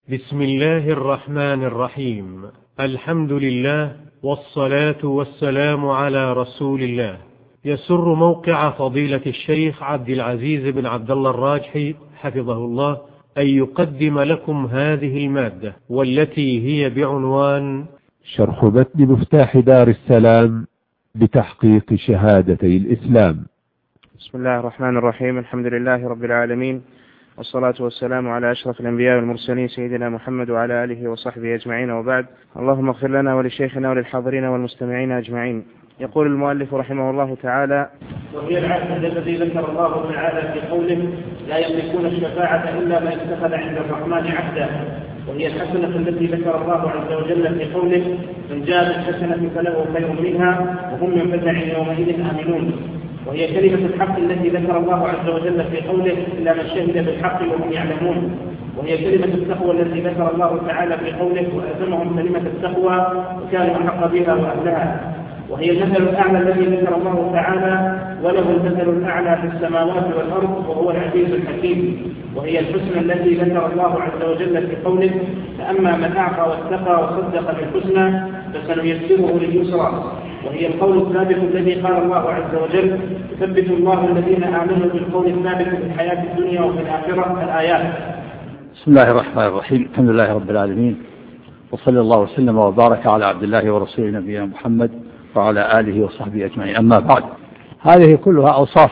بسم الله الرحمن الرحيم. الحمد لله والصلاة والسلام على رسول الله. يسر موقع فضيلة الشيخ عبد العزيز بن عبد الله الراجحي حفظه الله أن يقدم لكم هذه المادة، والتي هي بعنوان شرح متن مفتاح دار السلام بتحقيق شهادتي الإسلام. بسم الله الرحمن الرحيم. الحمد لله رب العالمين، والصلاة والسلام على أشرف الأنبياء والمرسلين سيدنا محمد وعلى آله وصحبه أجمعين، وبعد. اللهم اغفر لنا ولشيخنا وللحاضرين والمستمعين أجمعين. يقول المؤلف رحمه الله تعالى: وهي العهد الذي ذكر الله تعالى في قوله: لا يملكون الشفاعة إلا من اتخذ عند الرحمن عهدا. وهي الحسنة التي ذكر الله عز وجل في قوله: من جاء بالحسنة فله خير منها وهم من فزع يومئذ آمنون. وهي كلمة الحق التي ذكر الله عز وجل في قوله: إلا من شهد بالحق وهم يعلمون. وهي كلمة التقوى التي ذكر الله تعالى في قوله: وألزمهم كلمة التقوى وكانوا أحق بها وأهلها. وهي المثل الأعلى الذي ذكر الله تعالى: وله المثل الأعلى في السماوات والأرض وهو العزيز الحكيم. وهي الحسنى التي ذكر الله عز وجل في قوله: فأما من أعطى واتقى وصدق بالحسنى فسنيسره لليسرى. وهي القول الثابت الذي قال الله عز وجل: يثبت الله الذين آمنوا بالقول الثابت في الحياة الدنيا وفي الآخرة. الآيات. بسم الله الرحمن الرحيم. الحمد لله رب العالمين، وصلى الله وسلم وبارك على عبد الله ورسوله نبينا محمد وعلى آله وصحبه أجمعين. أما بعد، هذه كلها أوصاف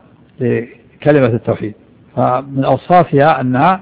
لكلمة التوحيد. فمن أوصافها أنها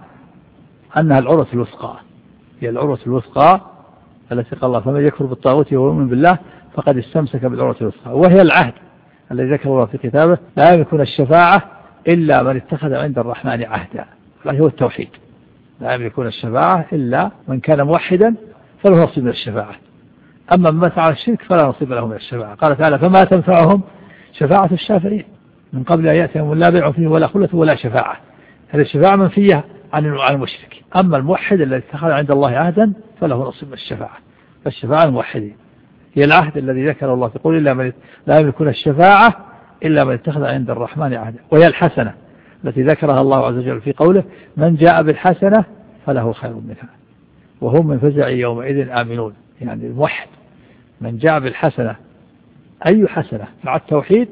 العروة الوثقى، هي العروة الوثقى التي قال الله: فمن يكفر بالطاغوت ويؤمن بالله فقد استمسك بالعروة الوثقى. وهي العهد الذي ذكر الله في كتابه: لا يملكون الشفاعة إلا من اتخذ عند الرحمن عهدا. هذا هو التوحيد. لا يملكون الشفاعة إلا من كان موحدا فله نصيب من الشفاعة. أما من مات على الشرك فلا نصيب له من الشفاعة. قال تعالى: فما تنفعهم شفاعة الشافعين من قبل أن يأتيهم لا بيع فيه ولا خلة ولا شفاعة. هذه الشفاعة منفية عن المشرك. أما الموحد الذي اتخذ عند الله عهدا فله نصيب من الشفاعة. فالشفاعة الموحدين هي العهد الذي ذكر الله في قوله: لا يملكون الشفاعة إلا من اتخذ عند الرحمن عهدا. وهي الحسنة التي ذكرها الله عز وجل في قوله: من جاء بالحسنة فله خير منها وهم من فزع يومئذ آمنون. يعني الموحد من جاء بالحسنة، أي حسنة مع التوحيد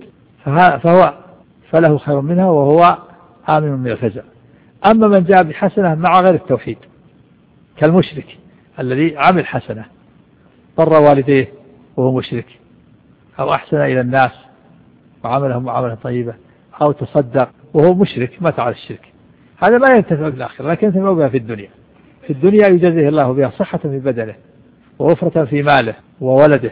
فله خير منها وهو آمن من الفزع. أما من جاء بحسنة مع غير التوحيد كالمشرك الذي عمل حسنة، ضر والديه وهو مشرك، أو أحسن إلى الناس وعملهم معاملة طيبة، أو تصدق وهو مشرك مات على الشرك، هذا ما ينتفع بالآخرة لكن ينتفع بها في الدنيا. في الدنيا يجزيه الله بها صحة في بدنه ووفرة في ماله وولده،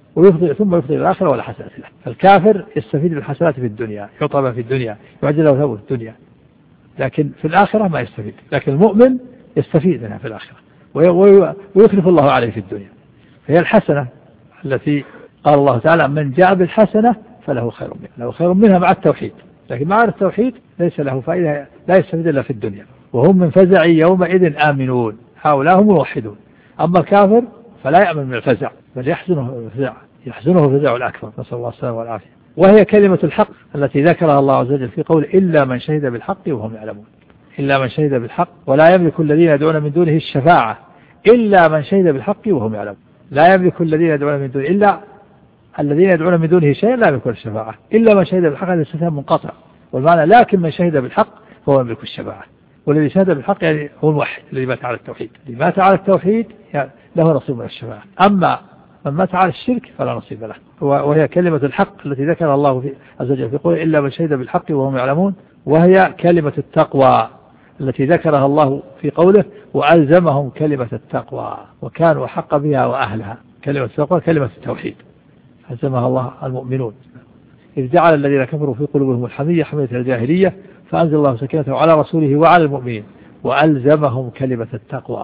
ثم يفضل إلى الآخرة ولا حسنة له. الكافر يستفيد بالحسنات في الدنيا، يعطى بها في الدنيا، يعجل له ثوابه في الدنيا، لكن في الآخرة ما يستفيد. لكن المؤمن يستفيد منها في الآخرة ويخلف الله عليه في الدنيا. فهي الحسنة التي قال الله تعالى: من جاء بالحسنة فله خير منها، له خير منها مع التوحيد. لكن مع التوحيد ليس له فائدة، لا يستفيد إلا في الدنيا. وهم من فزع يومئذ آمنون، هؤلاء هم موحدون. أما الكافر فلا يأمن من الفزع، بل يحزنه الفزع الأكبر، نسأل الله السلامة والعافية. وهي كلمة الحق التي ذكرها الله عز وجل في قول: إلا من شهد بالحق وهم يعلمون. إلا من شهد بالحق، ولا يملك الذين يدعون من دونه الشفاعة إلا من شهد بالحق وهم يعلمون. لا يملك الذين يدعون من دونه، إلا الذين يدعون من دونه شيئا لا يملكون الشفاعة إلا من شهد بالحق. هذا استثناء منقطع، والمعنى لكن من شهد بالحق فهو يملك الشفاعة. والذي شهد بالحق يعني هو الموحد الذي مات على التوحيد. الذي مات على التوحيد يعني له نصيب من الشفاعة. أما من مات على الشرك فلا نصيب له. وهي كلمة الحق التي ذكر الله عز وجل في قوله: إلا من شهد بالحق وهم يعلمون. وهي كلمة التقوى التي ذكرها الله في قوله: وألزمهم كلمة التقوى وكانوا أحق بها وأهلها. كلمة التقوى كلمة التوحيد ألزمها الله المؤمنون، إذ جعل الذين كفروا في قلوبهم الحمية حمية الجاهلية فأنزل الله سكينته على رسوله وعلى المؤمنين وألزمهم كلمة التقوى،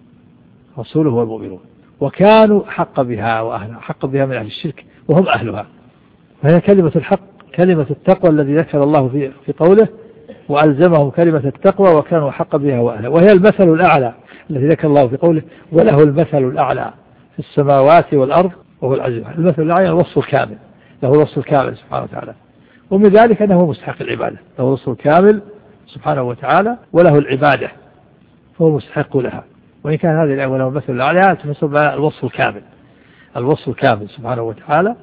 رسوله والمؤمنون، وكانوا حق بها وأهلها، حق بها من أهل الشرك وهم أهلها. فهي كلمة الحق كلمة التقوى الذي ذكر الله في قوله: وألزمهم كلمة التقوى وكانوا حق بها وأهلها. وهي المثل الأعلى الذي ذكر الله في قوله: وله المثل الأعلى في السماوات والأرض وهو العزيز. المثل الأعلى الوصف الكامل، له الوصف الكامل سبحانه وتعالى، ومن ذلك أنه مستحق العبادة، له الوصف الكامل سبحانه وتعالى وله العبادة فهو مستحق لها. وإن كان هذه الآية وله المثل الأعلى تفسر الوصف الكامل، الوصف الكامل سبحانه وتعالى،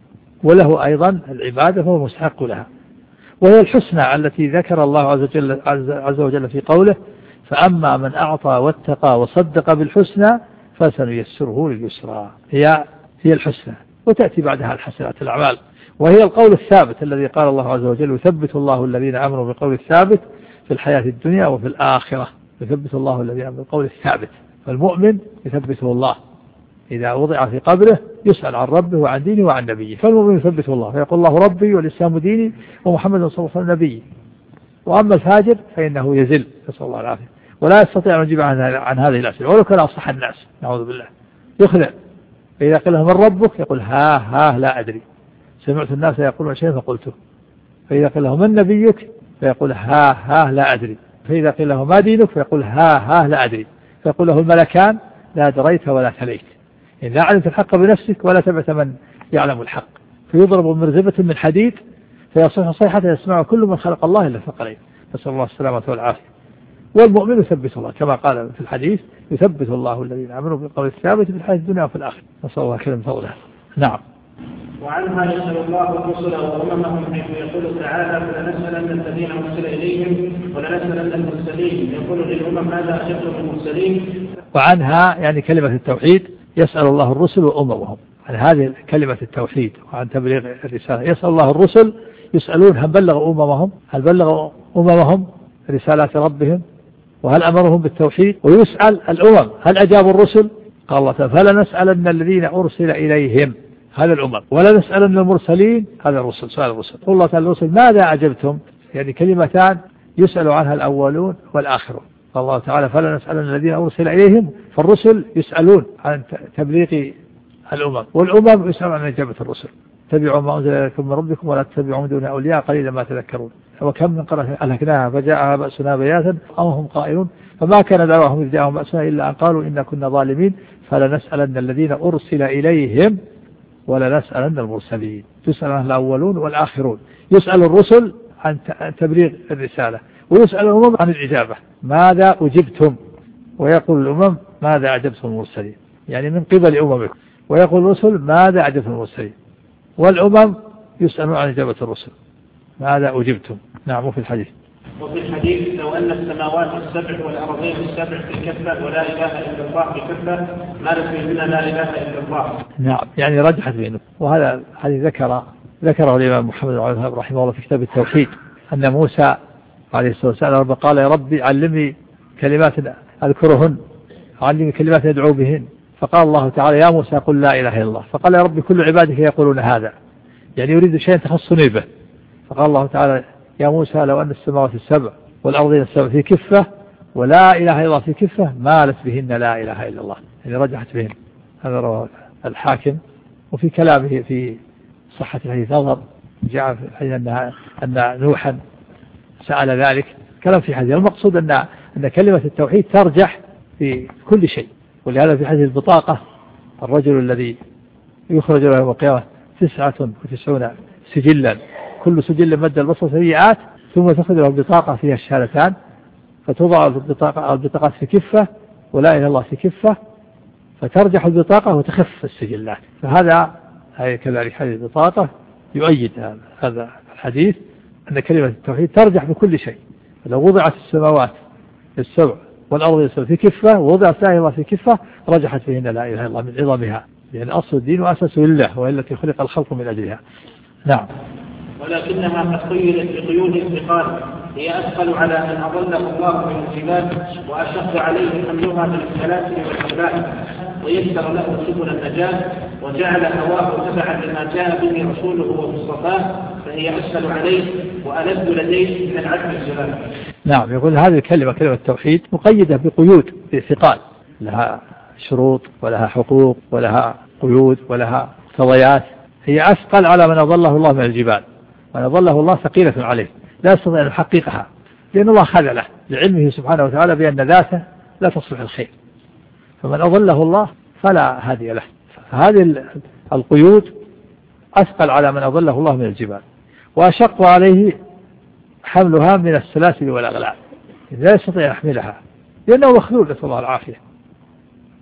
وله أيضا العبادة فهو مستحق لها، وهي الحسنى التي ذكر الله عز وجل في قوله فأما من أعطى واتقى وصدق بالحسنى فسنيسره لليسرى. هي الحسنى، وتأتي بعدها الحسنات الأعمال، وهي القول الثابت الذي قال الله عز وجل يثبت الله الذين آمنوا بالقول الثابت في الحياة الدنيا وفي الآخرة. يثبت الله الذين آمنوا بالقول الثابت، فالمؤمن يثبته الله إذا وضع في قبره يسأل عن ربه وعن دينه وعن نبيه، فالمؤمن يثبته الله فيقول الله ربي والإسلام ديني ومحمد صلى الله عليه وسلم نبي. وأما الفاجر فإنه يزل، نسأل الله العافية، ولا يستطيع أن يجيب عن هذه الأسئلة ولو كان أصح الناس، نعوذ بالله، يخلع. فإذا قيل له من ربك يقول ها لا أدري، سمعت الناس يقولون شيئا فقلته. فإذا قيل له من نبيك فيقول ها لا أدري. فإذا قيل له ما دينك فيقول ها لا أدري. فيقول له الملكان لا دريت ولا تليت، إن لا علمت الحق بنفسك ولا تبعت من يعلم الحق. فيضرب مرزبة من حديد فيصيح صيحة يسمع كل من خلق الله إلا الثقلين، نسأل الله السلامة والعافية. والمؤمن يثبت الله كما قال في الحديث يثبت الله الذين آمنوا بالقول الثابت في الحياة الدنيا وفي الآخرة، نسأل الله كلمة فضلها. نعم. وعنها يسأل الله الرسل وأممهم حيث يقول تعالى فلنسألن الذين أرسل إليهم ولنسألن المرسلين، يقول للأمم ماذا أجبتم المرسلين. وعنها يعني كلمة التوحيد يسأل الله الرسل وأممهم، عن هذه كلمة التوحيد وعن تبليغ الرسالة. يسأل الله الرسل يسألون هل بلغوا أممهم رسالات ربهم وهل أمرهم بالتوحيد، ويسأل الأمم هل أجابوا الرسل. قال الله تعالى فلنسألن الذين أرسل إليهم، هذا الأمم، ولا نسألن المرسلين، هذا الرسل، سؤال الرسل. قل الله تعالى الرسل ماذا أجبتم، يعني كلمتان يسأل عنها الأولون والآخرون. قال الله تعالى فلنسألن الذين أرسل إليهم، فالرسل يسألون عن تبليغ الأمم، والأمم يسألون عن إجابة الرسل. اتبعوا ما أنزل إليكم من ربكم ولا تتبعوا من دون أولياء قليلا ما تذكرون. وكم من قرية أهلكناها فجاءها بأسنا بياتا أو هم قائلون فما كان دعواهم إذ جاءهم بأسنا إلا أن قالوا إنا كنا ظالمين فلنسألن الذين أرسل إليهم ولنسألن المرسلين. يسأل عن الأولون والآخرون، يسأل الرسل عن تبليغ الرسالة، ويسأل الأمم عن الإجابة ماذا أجبتم، ويقول الأمم ماذا أجبتم المرسلين، يعني من قبل أممكم، ويقول الرسل ماذا أجبتم المرسلين، والأمم يسألون عن إجابة الرسل ماذا أجبتم. نعم. في الحديث لو أن السماوات السبع والأرضين السبع في كفة ولا إله إلا الله في كفة ما لم يمنا لا إله إلا الله. نعم، يعني رجحت بينه. وهذا الحديث ذكره الإمام محمد رحمه الله في كتاب التوحيد أن موسى عليه الصلاة والسلام قال يا ربي علمني كلمات أذكرهن، علمني كلمات يدعو بهن، فقال الله تعالى يا موسى قل لا إله إلا الله، فقال يا ربي كل عبادك يقولون هذا، يعني يريد شيئا تخصني به. فقال الله تعالى يا موسى لو أن السماوات السبع والأرضين السبع في كفة ولا إله إلا الله في كفة مالت بهن لا إله إلا الله، يعني رجحت بهن. هذا رواه الحاكم. وفي كلامه في صحة الحديث نظر، جاء في الحديث أن نوحا سأل ذلك، كلام في حديث. المقصود أن كلمة التوحيد ترجح في كل شيء. ولهذا في حديث البطاقة الرجل الذي يخرج له يوم القيامة 99 سجلا كل سجل مد البصر سيئات، ثم تخرج له البطاقة فيها الشهادتان، فتوضع البطاقات في كفة ولا إله إلا الله في كفة، فترجح البطاقة وتخف السجلات. فهذا كذلك حديث البطاقة يؤيد هذا الحديث أن كلمة التوحيد ترجح بكل شيء. لو وضعت السماوات السبع والأرض السبع في كفة ووضعت لا إله إلا الله في كفة رجحت فيهن لا إله إلا الله من عظمها، لأن أصل الدين وأساسه لله وهي التي خلق الخلق من أجلها. نعم. ولكنها قد قيدت بقيود الثقال هي أثقل على من أضله الله من الجبال وأشق عليه حملها بالسلاسل والأغلال، ويسر له سبل النجاة وجعل هواه تبعا لما جاء به رسوله ومصطفاه، فهي أسهل عليه وألذ لديه من العدل الجلال. نعم. يقول هذه الكلمة كلمة التوحيد مقيدة بقيود بثقال، لها شروط ولها حقوق ولها قيود ولها قضايات، هي أثقل على من أضله الله من الجبال، من أضله الله ثقيلة عليه لا يستطيع أن يحققها، لأن الله خذله لعلمه سبحانه وتعالى بأن ذاته لا تصلح الخير، فمن أضله الله فلا هادي له. فهذه القيود أثقل على من أضله الله من الجبال، وأشق عليه حملها من السلاسل والأغلال، لا يستطيع يحملها لأنه مخذول، نسأل الله العافية.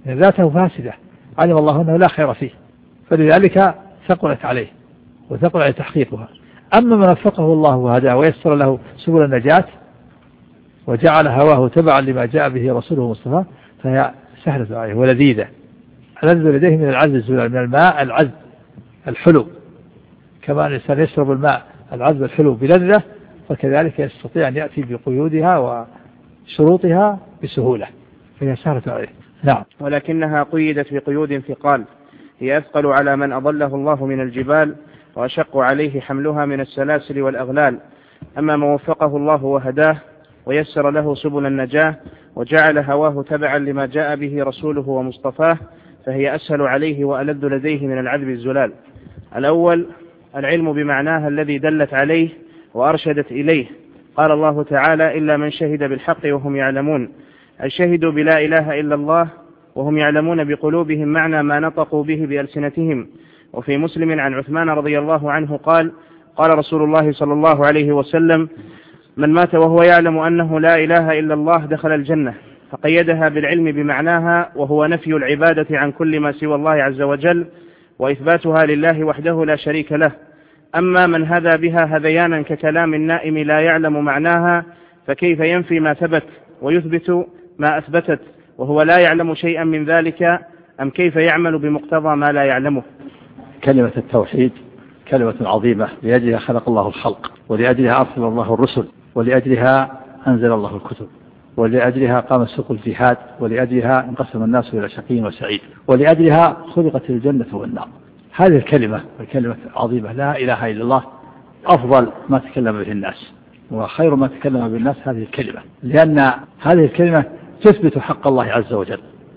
ذاته فاسدة علم الله أنه لا خير فيه، فلذلك ثقلت عليه وثقل عليه تحقيقها. أما من وفقه الله وهداه ويسر له سبل النجاة وجعل هواه تبعا لما جاء به رسوله مصطفى فهي سهلة عليه ولذيذة. ألذ لديه من العذب الزلال، من الماء العذب الحلو، كما أن الإنسان يشرب الماء العذب الحلو بلذة، فكذلك يستطيع أن يأتي بقيودها وشروطها بسهولة، فهي سهلة عليه. نعم. ولكنها قيدت بقيود ثقال هي أثقل على من أضله الله من الجبال، وأشق عليه حملها من السلاسل والأغلال. أما من وفقه الله وهداه ويسر له سبل النجاة وجعل هواه تبعا لما جاء به رسوله ومصطفاه فهي أسهل عليه وألذ لديه من العذب الزلال. الأول العلم بمعناها الذي دلت عليه وأرشدت إليه. قال الله تعالى: إلا من شهد بالحق وهم يعلمون، أي شهدوا بلا إله إلا الله وهم يعلمون بقلوبهم معنى ما نطقوا به بألسنتهم. وفي مسلم عن عثمان رضي الله عنه قال: قال رسول الله صلى الله عليه وسلم: من مات وهو يعلم أنه لا إله إلا الله دخل الجنة. فقيدها بالعلم بمعناها، وهو نفي العبادة عن كل ما سوى الله عز وجل وإثباتها لله وحده لا شريك له. أما من هذا بها هذيانا ككلام النائم لا يعلم معناها، فكيف ينفي ما ثبت ويثبت ما أثبتت وهو لا يعلم شيئا من ذلك؟ أم كيف يعمل بمقتضى ما لا يعلمه؟ كلمة التوحيد كلمة عظيمة، لأجلها خلق الله الخلق، ولأجلها أرسل الله الرسل، ولأجلها أنزل الله الكتب، ولأجلها قام سوق الجهاد، ولأجلها انقسم الناس إلى شقي وسعيد، ولأجلها خلقت الجنة والنار. هذه الكلمة عظيمة لا إله إلا الله أفضل ما تكلم به الناس، وخير ما تكلم به الناس هذه الكلمة، لأن هذه الكلمة تثبت حق الله عز وجل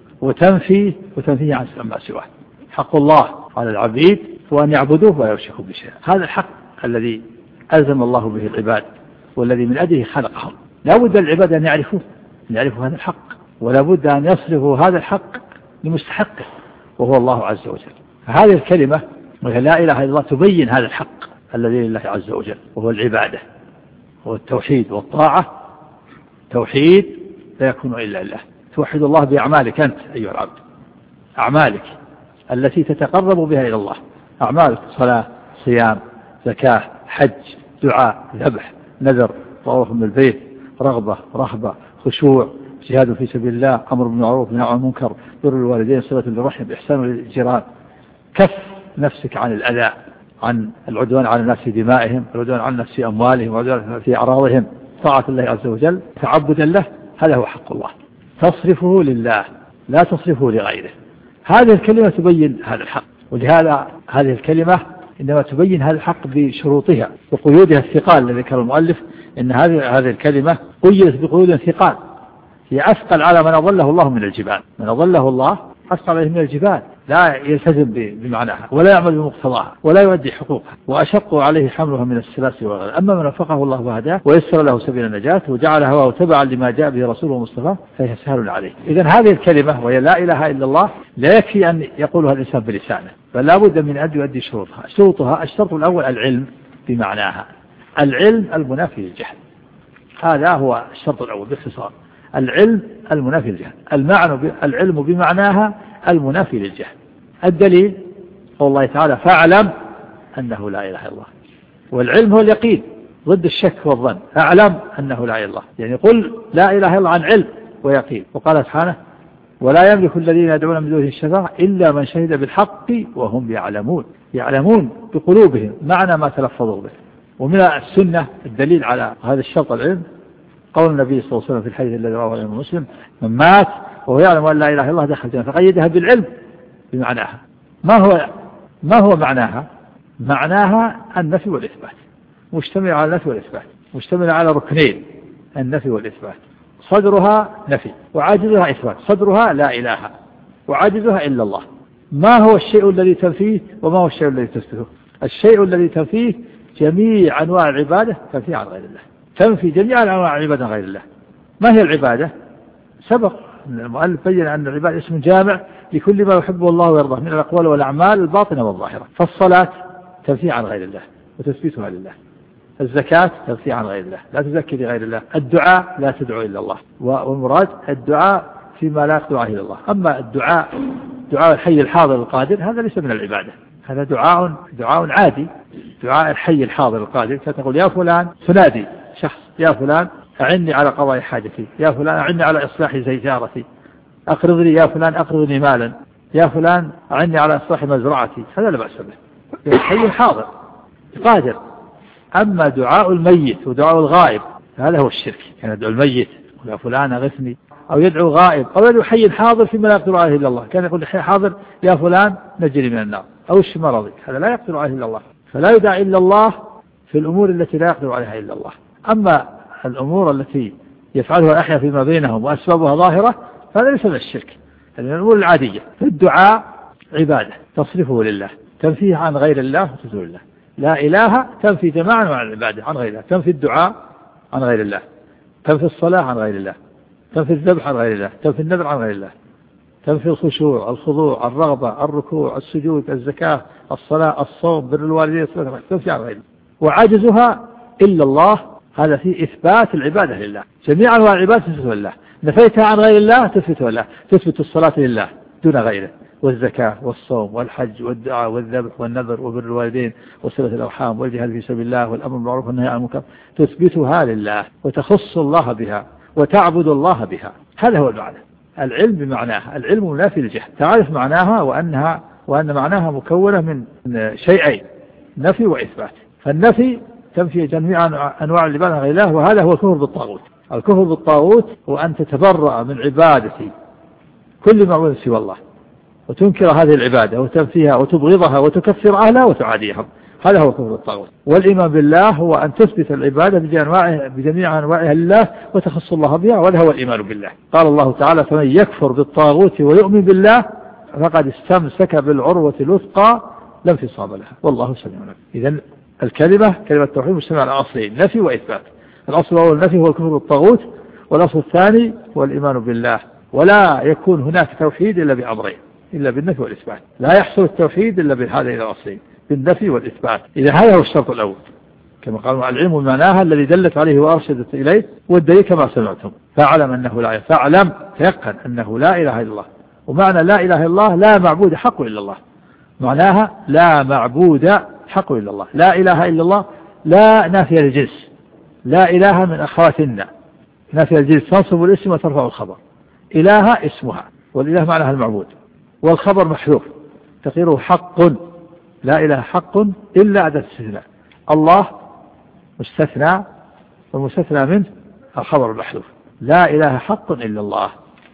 وتنفيه عن ما سواه. حق الله على العبيد هو أن يعبدوه ولا يشركوا بشيء. هذا الحق الذي ألزم الله به العباد والذي من أجله خلقهم. لا بد للعباد أن يعرفوا هذا الحق، ولا بد أن يصرفوا هذا الحق لمستحقه وهو الله عز وجل. فهذه الكلمة وهي لا إله إلا الله تبين هذا الحق الذي لله عز وجل، وهو العبادة والتوحيد والطاعة. توحيد لا يكون إلا لله. توحد الله بأعمالك أنت أيها العبد، أعمالك التي تتقرب بها إلى الله، أعمالك صلاة، صيام، زكاة، حج، دعاء، ذبح، نذر، طواف من البيت، رغبة، رهبة، خشوع، جهاد في سبيل الله، أمر بالمعروف، نهي عن المنكر، بر الوالدين، صلة بالرحم، إحسان للجيران، كف نفسك عن الأذى، عن العدوان على الناس في دمائهم، العدوان على الناس في أموالهم، العدوان في أعراضهم، طاعة الله عز وجل، تعبدا له. هذا هو حق الله، تصرفه لله لا تصرفه لغيره. هذه الكلمة تبين هذا الحق، ولهذا هذه الكلمة إنما تبين هذا الحق بشروطها وقيودها الثقال الذي ذكر المؤلف، إن هذه الكلمة قيدت بقيود ثقال هي أثقل على من أضله الله من الجبال. من أضله الله أثقل عليه من الجبال، لا يلتزم بمعناها ولا يعمل بمقتضاها ولا يؤدي حقوقها، وأشق عليه حملها من السلاسل والأغلال. أما من وفقه الله وهداه ويسر له سبيل النجاة وجعل هواه تبعا لما جاء به رسوله مصطفى فهي سهل عليه. إذن هذه الكلمة وهي لا إله إلا الله لا يكفي أن يقولها الإنسان بلسانه، بل لا بد من أن يؤدي شروطها. الشرط الأول العلم بمعناها، العلم المنافي للجهل. هذا هو الشرط الأول باختصار، العلم المنافي للجهل. العلم بمعناها المنافي للجهل. الدليل قول الله تعالى: فاعلم أنه لا إله إلا الله. والعلم هو اليقين ضد الشك والظن. أعلم أنه لا إله إلا الله، يعني قل لا إله إلا الله عن علم ويقين. وقال سبحانه: ولا يملك الذين يدعون من دونه الشفاعة إلا من شهد بالحق وهم يعلمون بقلوبهم معنى ما تلفظوا به. ومن السنة الدليل على هذا الشرط العلم قول النبي صلى الله عليه وسلم في الحديث الذي رواه الإمام مسلم: من مات وهو يعلم أن لا إله إلا الله دخل الجنة. فقيدها بالعلم بمعناها. ما هو معناها؟ معناها النفي والإثبات، مشتمل على النفي والإثبات، مشتمل على ركنين: النفي والإثبات. صدرها نفي وعاجزها إثبات. صدرها لا إله وعاجزها إلا الله. ما هو الشيء الذي تنفيه وما هو الشيء الذي تثبته؟ الشيء الذي تنفيه جميع أنواع العبادة تنفي عن غير الله، تنفي جميع أنواع العبادة عن غير الله. ما هي العبادة؟ سبق المؤلف بين أن العبادة اسم جامع لكل ما يحبه الله ويرضاه من الأقوال والأعمال الباطنة والظاهرة. فالصلاة تنفي عن غير الله وتثبيتها لله. الزكاة تنفي عن غير الله، لا تزكي لغير الله. الدعاء لا تدعو إلا الله، والمراد الدعاء فيما لا يقدر عليه إلا الله. أما دعاء الحي الحاضر القادر هذا ليس من العبادة، هذا دعاء عادي، دعاء الحي الحاضر القادر. فتقول يا فلان، تنادي شخص يا فلان أعني على قضاء حاجتي، يا فلان أعني على إصلاح سيارتي، أقرضني يا فلان أقرضني مالا، يا فلان أعني على إصلاح مزرعتي، هذا لا بأس به، الحي الحاضر قادر. أما دعاء الميت ودعاء الغائب هذا هو الشرك، يعني يدعو الميت يا فلان أغثني، أو يدعو غائب، أو يدعو حي حاضر فيما لا يقدر عليه إلا الله. كان يقول حي حاضر يا فلان نجري من النار، أو اشف مرضي، هذا لا يقدر عليه إلا الله، فلا يدعى إلا الله في الأمور التي لا يقدر عليها إلا الله. أما الأمور التي يفعلها الأحياء فيما بينهم وأسبابها ظاهرة فهذا ليس من الشرك، هذه من الأمور العادية. الدعاء عبادة تصرفه لله، تنفيه عن غير الله وتزول الله. لا إله تنفي جماعا عن العبادة عن غير الله، تنفي الدعاء عن غير الله، تنفي الصلاة عن غير الله، تنفي الذبح عن غير الله، تنفي النذر عن غير الله، تنفي الخشوع، الخضوع، الرغبة، الركوع، السجود، الزكاة، الصلاة، الصوم، بر الوالدين، تنفي عن غير الله. وعاجزها إلا الله، هذا في إثبات العبادة لله، جميع أنواع العبادة تثبت لله. نفيتها عن غير الله تثبت لله، تثبت الصلاة لله دون غيره، والزكاة والصوم والحج والدعاء والذبح والنذر وبر الوالدين وصلة الأرحام والجهاد في سبيل الله والأمر بالمعروف والنهي عن المنكر، تثبتها لله وتخص الله بها وتعبد الله بها. هذا هو المعنى. العلم بمعناها، العلم منافي للجهل، تعرف معناها وأن معناها مكونة من شيئين، نفي وإثبات. فالنفي تنفي جميع أنواع العبادة غير الله، وهذا هو الكفر بالطاغوت. الكفر بالطاغوت هو أن تتبرأ من عبادة كل معبود سوى الله، وتنكر هذه العبادة وتنفيها وتبغضها وتكفر أهلها وتعاديهم، هذا هو كفر الطاغوت. والإيمان بالله هو أن تثبت العبادة بجميع أنواعها لله وتخص الله بها، وهذا هو الإيمان بالله. قال الله تعالى فمن يكفر بالطاغوت ويؤمن بالله فقد استمسك بالعروة الوثقى لا انفصام لها والله سميع عليم. إذن كلمة التوحيد مجتمع على أصلين، نفي وإثبات. الأصل الأول النفي هو الكفر بالطاغوت، والأصل الثاني هو الإيمان بالله. ولا يكون هناك توحيد إلا بأمرين، إلا بالنفي والإثبات. لا يحصل التوحيد إلا بهذين الأصلين، بالنفي والإثبات. إذا هذا هو الشرط الأول، كما قال العلم بمعناها الذي دلت عليه وأرشدت إليه، والدليل كما سمعتم. فاعلم أنه لا إله، فاعلم تيقن أنه لا إله إلا الله. ومعنى لا إله إلا الله لا معبود حق إلا الله، معناها لا معبود حق إلا الله. لا إله إلا الله لا نافية للجنس، لا إله من أخواتنا، نافية للجنس تنصب الاسم وترفع الخبر. إله اسمها، والإله معناها المعبود، والخبر محذوف تقديره حق. لا إله حق إلا أداة استثناء، الله مستثنى والمستثنى منه الخبر المحذوف. لا إله حق إلا الله،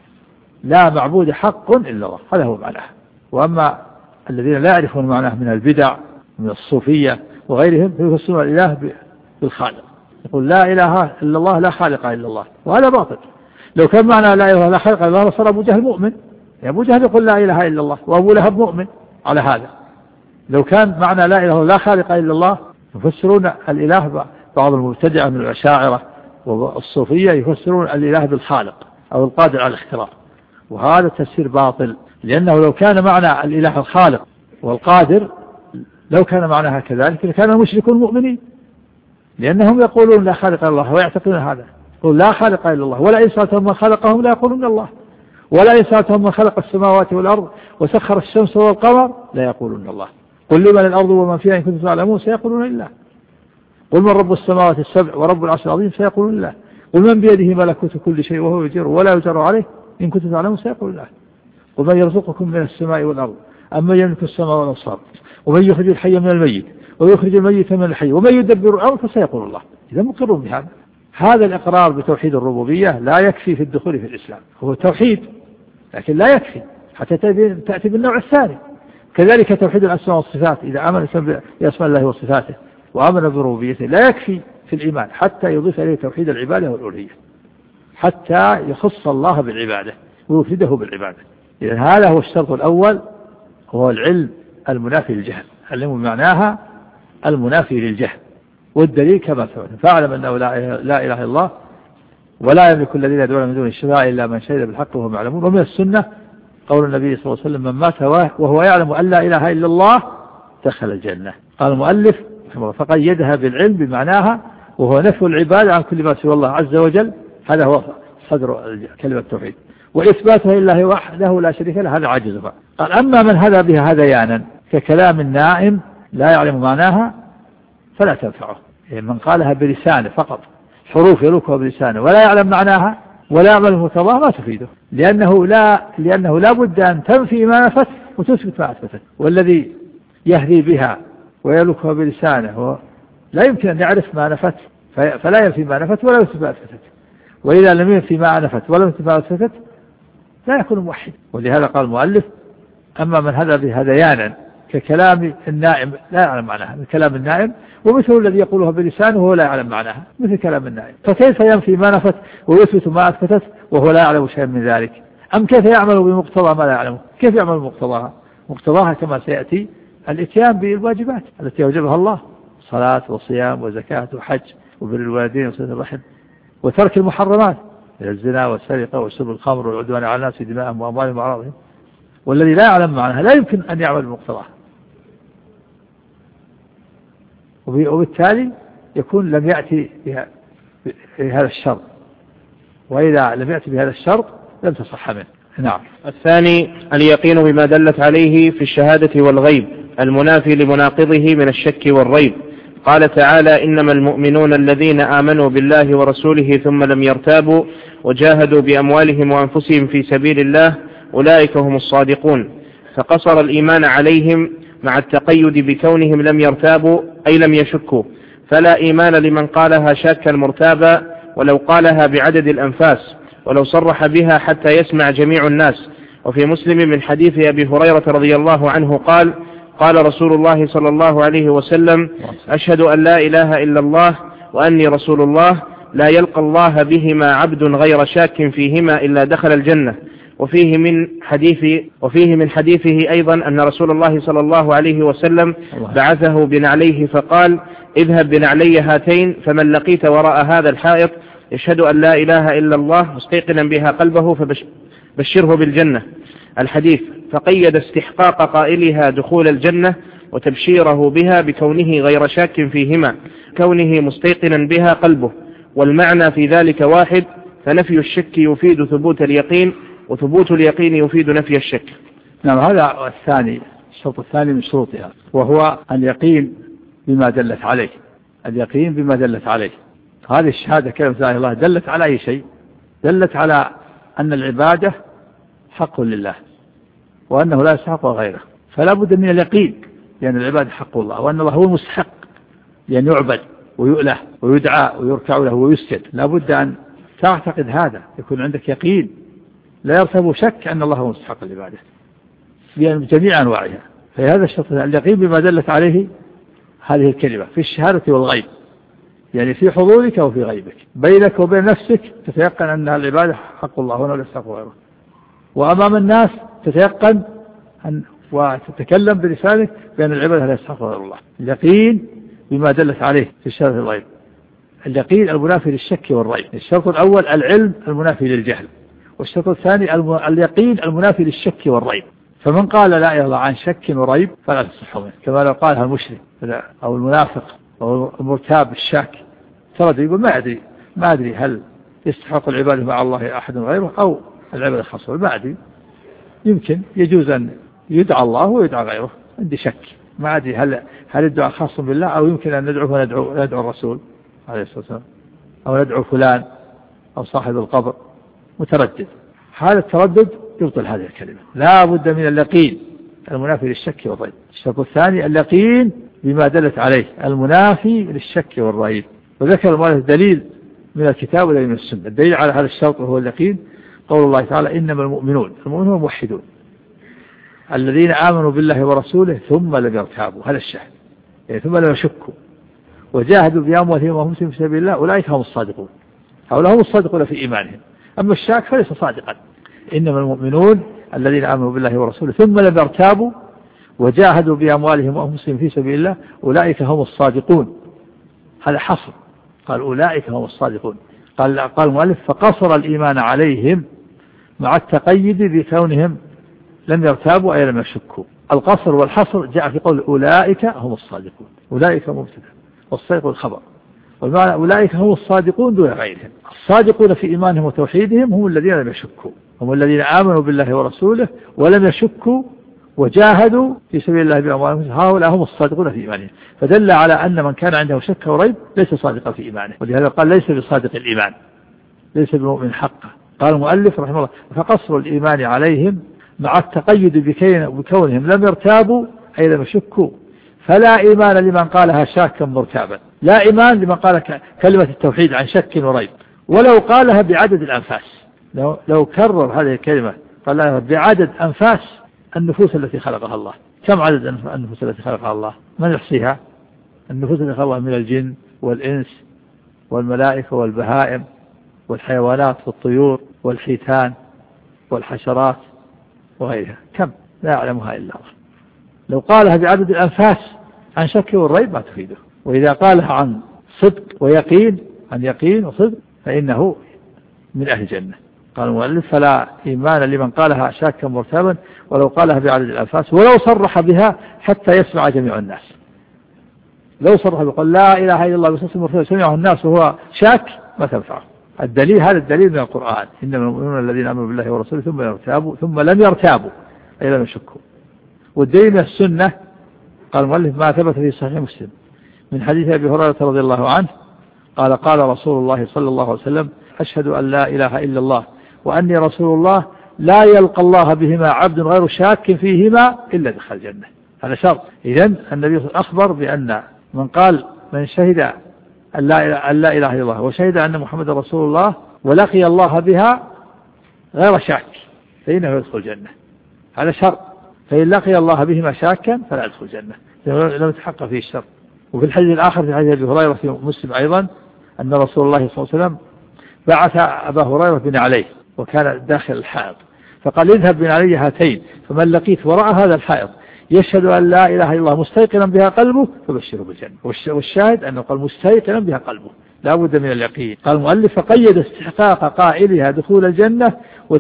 لا معبود حق إلا الله، هذا هو معناه. وأما الذين لا يعرفون معناه من البدع من الصوفية وغيرهم فيفسرون الإله بالخالق، يقول لا إله إلا الله لا خالق إلا الله، وهذا باطل. لو كان معنى لا إله لا خالق إلا الله صار أبو جهل مؤمن، أبو جهل يقول لا إله إلا الله، وأبو لهب مؤمن على هذا. لو كان معنى لا إله لا خالق إلا الله يفسرون الإله، بعض المبتدعة من الأشاعرة والصوفية يفسرون الإله بالخالق أو القادر على الاختراع، وهذا تفسير باطل. لأنه لو كان معنى الإله الخالق والقادر، لو كان معناها كذلك لكان المشركون مؤمنين، لأنهم يقولون لا خالق إلا الله ويعتقدون هذا، يقول لا خالق إلا الله، ولا إن سألتهم من خلقهم لا يقولون الله، ولا إن سألتهم من خلق السماوات والأرض وسخر الشمس والقمر لا يقولون الله، قل لمن الأرض ومن فيها إن كنتم تعلمون سيقولون الله، قل من رب السماوات السبع ورب العرش العظيم سيقولون الله، قل من بيده ملكوت كل شيء وهو يجير ولا يجر عليه إن كنتم تعلمون سيقولون الله، قل من يرزقكم من السماء والأرض أمن يملك السماء والأبصار ومن يخرج الحي من الميت ويخرج الميت من الحي ومن يدبر الأمر فسيقول الله. إذا مقرون بهذا. هذا الإقرار بتوحيد الربوبية لا يكفي في الدخول في الإسلام، هو توحيد لكن لا يكفي حتى تأتي بالنوع الثاني. كذلك توحيد الأسماء والصفات، إذا آمن بأسماء الله وصفاته وآمن بربوبيته لا يكفي في الإيمان حتى يضيف إليه توحيد العبادة والألوهية، حتى يخص الله بالعبادة ويفرده بالعبادة. إذن هذا هو الشرط الأول، هو العلم المنافي للجهل، العلم معناها المنافي للجهل، والدليل كما ثبت فاعلم أنه لا إله إلا الله ولا يملك الذين يدعون من دونه الشفاعة إلا من شهد بالحق وهم يعلمون. ومن السنة قول النبي صلى الله عليه وسلم من مات وهو يعلم أن لا إله إلا الله دخل الجنة. قال المؤلف فقيدها بالعلم بمعناها وهو نفي العبادة عن كل ما سوى الله عز وجل، هذا هو صدر كلمة التوحيد. وإثباتها لله وحده لا شريك له هذا عجزها. قال أما من هذا بها هذيانا ككلام النائم لا يعلم معناها فلا تنفعه. من قالها بلسانه فقط حروف يلوكها بلسانه ولا يعلم معناها ولا يعمل مقتضاها ما تفيده، لأنه لا بد أن تنفي ما نفت وتثبت ما أثبتت. والذي يهدي بها ويلوكها بلسانه لا يمكن أن يعرف ما نفت فلا ينفي ما نفت ولا يثبت ما أثبتت، وإذا لم ينفي ما نفت ولا يثبت ما أثبتت لا يكون موحد. ولهذا قال المؤلف أما من هذا بهذيانا ككلام النائم لا يعلم معناها، من كلام النائم ومثل الذي يقولها بلسانه وهو لا يعلم معناها مثل كلام النائم. فكيف ينفي ما نفت ويثبت ما أثبتت وهو لا يعلم شيئا من ذلك؟ أم كيف يعمل بمقتضى ما لا يعلمه؟ كيف يعمل بمقتضاها؟ مقتضاها كما سيأتي الاتيان بالواجبات التي أوجبها الله، صلاة وصيام وزكاة وحج وبر الوالدين وصلة الرحم، وترك المحرمات الزنا والسرقة وشرب الخمر والعدوان على الناس في دمائهم وأموالهم وأعراضهم. والذي لا يعلم معناها لا يمكن أن يعمل بمقتضاها، وبالتالي يكون لم يأتي بهذا الشرط، وإذا لم يأتي بهذا الشرط لم تصح منه. نعم. الثاني اليقين بما دلت عليه في الشهادة والغيب المنافي لمناقضه من الشك والريب. قال تعالى إنما المؤمنون الذين آمنوا بالله ورسوله ثم لم يرتابوا وجاهدوا بأموالهم وأنفسهم في سبيل الله أولئك هم الصادقون. فقصر الإيمان عليهم مع التقيد بكونهم لم يرتابوا أي لم يشكوا، فلا إيمان لمن قالها شاكا مرتابا ولو قالها بعدد الأنفاس ولو صرح بها حتى يسمع جميع الناس. وفي مسلم من حديث أبي هريرة رضي الله عنه قال قال رسول الله صلى الله عليه وسلم أشهد أن لا إله إلا الله وأني رسول الله لا يلقى الله بهما عبد غير شاك فيهما إلا دخل الجنة. وفيه من حديثه أيضا أن رسول الله صلى الله عليه وسلم بعثه بنعليه فقال اذهب بنعلي هاتين فمن لقيت وراء هذا الحائط يشهد أن لا إله إلا الله مستيقنا بها قلبه فبشره بالجنة. الحديث. فقيد استحقاق قائلها دخول الجنة وتبشيره بها بكونه غير شاك فيهما كونه مستيقنا بها قلبه، والمعنى في ذلك واحد، فنفي الشك يفيد ثبوت اليقين وثبوت اليقين يفيد نفي الشك. نعم. هذا الثاني، الشرط الثاني من شروطها، وهو اليقين بما دلت عليه. اليقين بما دلت عليه. هذه الشهادة كلمة لا إله إلا الله دلت على أي شيء؟ دلت على أن العبادة حق لله وأنه لا يستحق غيره، فلا بد من اليقين لأن العبادة حق الله وأن الله هو المستحق لأن يعبد ويؤله ويدعى ويركع له ويسجد. لا بد أن تعتقد هذا، يكون عندك يقين لا يرتب شك أن الله هو مستحق العبادة بجميع أنواعها. فهذا الشرط اليقين بما دلت عليه هذه الكلمة في الشهادة والغيب، يعني في حضورك وفي غيبك، بينك وبين نفسك تتيقن أن العبادة حق الله وأنه لا يستحق غيره، وأمام الناس تتيقن وتتكلم بلسانك بأن العبادة لا يستحق غير الله. اليقين بما دلت عليه في الشهادة والغيب. اليقين المنافي للشك والريب. الشرط الأول العلم المنافي للجهل، والشرط الثاني اليقين المنافي للشك والريب. فمن قال لا إله إلا الله عن شك وريب فلا تصح منه، كما لو قالها المشرك أو المنافق أو المرتاب الشاك ترى يقول ما أدري هل يستحق العبادة مع الله أحد غيره أو العبادة خاصة، ما أدري، يمكن يجوز أن يدعى الله ويدعى غيره، عندي شك، ما أدري هل الدعاء خاص بالله أو يمكن أن ندعو الرسول عليه الصلاة والسلام أو ندعو فلان أو صاحب القبر، متردد. هذا التردد يبطل هذه الكلمة. لا بد من اليقين المنافي للشك والريب. الشرط الثاني اليقين بما دلت عليه المنافي للشك والريب. وذكر المؤلف دليل من الكتاب ودليل من السنة. الدليل على هذا الشرط وهو اليقين قول الله تعالى إنما المؤمنون موحدون الذين آمنوا بالله ورسوله ثم لم يرتابوا، هذا الشاهد، يعني ثم لم يشكوا وجاهدوا بأموالهم وأنفسهم في سبيل الله أولئك هم الصادقون. هؤلاء هم الصادقون في إيمانهم، أما الشاك فليس صادقا. إنما المؤمنون الذين آمنوا بالله ورسوله ثم لم يرتابوا وجاهدوا بأموالهم وأنفسهم في سبيل الله أولئك هم الصادقون. هذا حصر، قال أولئك هم الصادقون. قال المؤلف فقصر الإيمان عليهم مع التقيد بكونهم لم يرتابوا أي لم يشكوا. القصر والحصر جاء في قول أولئك هم الصادقون. أولئك هم مبتدأ والصدق الخبر، والمعنى أولئك هم الصادقون دون غيرهم. الصادقون في إيمانهم وتوحيدهم هم الذين لم يشكوا، هم الذين آمنوا بالله ورسوله ولم يشكوا وجاهدوا في سبيل الله بأموالهم هؤلاء هم الصادقون في إيمانهم. فدل على أن من كان عنده شك وريب ليس صادقا في إيمانه، ولهذا قال ليس بصادق الإيمان، ليس بمؤمن حقه. قال المؤلف رحمه الله: فقصر الإيمان عليهم مع التقيد بكونهم لم يرتابوا أي لم يشكوا، فلا إيمان لمن قالها شاكا مرتابا، لا إيمان لمن قال كلمة التوحيد عن شك وريب، ولو قالها بعدد الأنفاس، لو كرر هذه الكلمة قالها بعدد أنفاس النفوس التي خلقها الله. كم عدد النفوس التي خلقها الله؟ من يحصيها؟ النفوس التي خلقها من الجن والإنس والملائكة والبهائم والحيوانات والطيور والحيتان والحشرات وغيرها، كم؟ لا يعلمها إلا الله. لو قالها بعدد الأنفاس عن شك والريب ما تفيده. وإذا قالها عن صدق ويقين، عن يقين وصدق، فإنه من أهل الجنة. قال المؤلف: فلا إيمان لمن قالها شاكا مرتابا ولو قالها بعدد الأنفاس، ولو صرح بها حتى يسمع جميع الناس. لو صرح بقول لا إله إلا الله بصوت مرتفع سمعه الناس وهو شاك ما تنفعه. الدليل هذا الدليل من القرآن: إنما المؤمنون الذين آمنوا بالله ورسوله ثم لم يرتابوا أي لم يشكوا. والدليل من السنة قال المؤلف: ما ثبت في صحيح مسلم من حديث أبي هريرة رضي الله عنه قال: قال رسول الله صلى الله عليه وسلم: أشهد أن لا إله إلا الله وأني رسول الله لا يلقى الله بهما عبد غير شاك فيهما إلا دخل الجنة. هذا شرط. إذن النبي أخبر بأن من شهد أن لا إله إلا الله وشهد أن محمد رسول الله ولقي الله بها غير شاك فإنه يدخل الجنة. هذا شرط. فإن لقي الله بهما شاكا فلا يدخل الجنة، لم يتحقق فيه الشرط. وفي الحديث الآخر في حديث أبي هريرة في مسلم أيضا أن رسول الله صلى الله عليه وسلم بعث أبا هريرة بن عليه وكان داخل الحائط، فقال: اذهب بن علي هاتين، فمن لقيت وراء هذا الحائط يشهد أن لا إله إلا الله مستيقنا بها قلبه فبشره بالجنة. والشاهد أنه قال مستيقنا بها قلبه، لا بد من اليقين. قال المؤلف: فقيد استحقاق قائلها دخول الجنة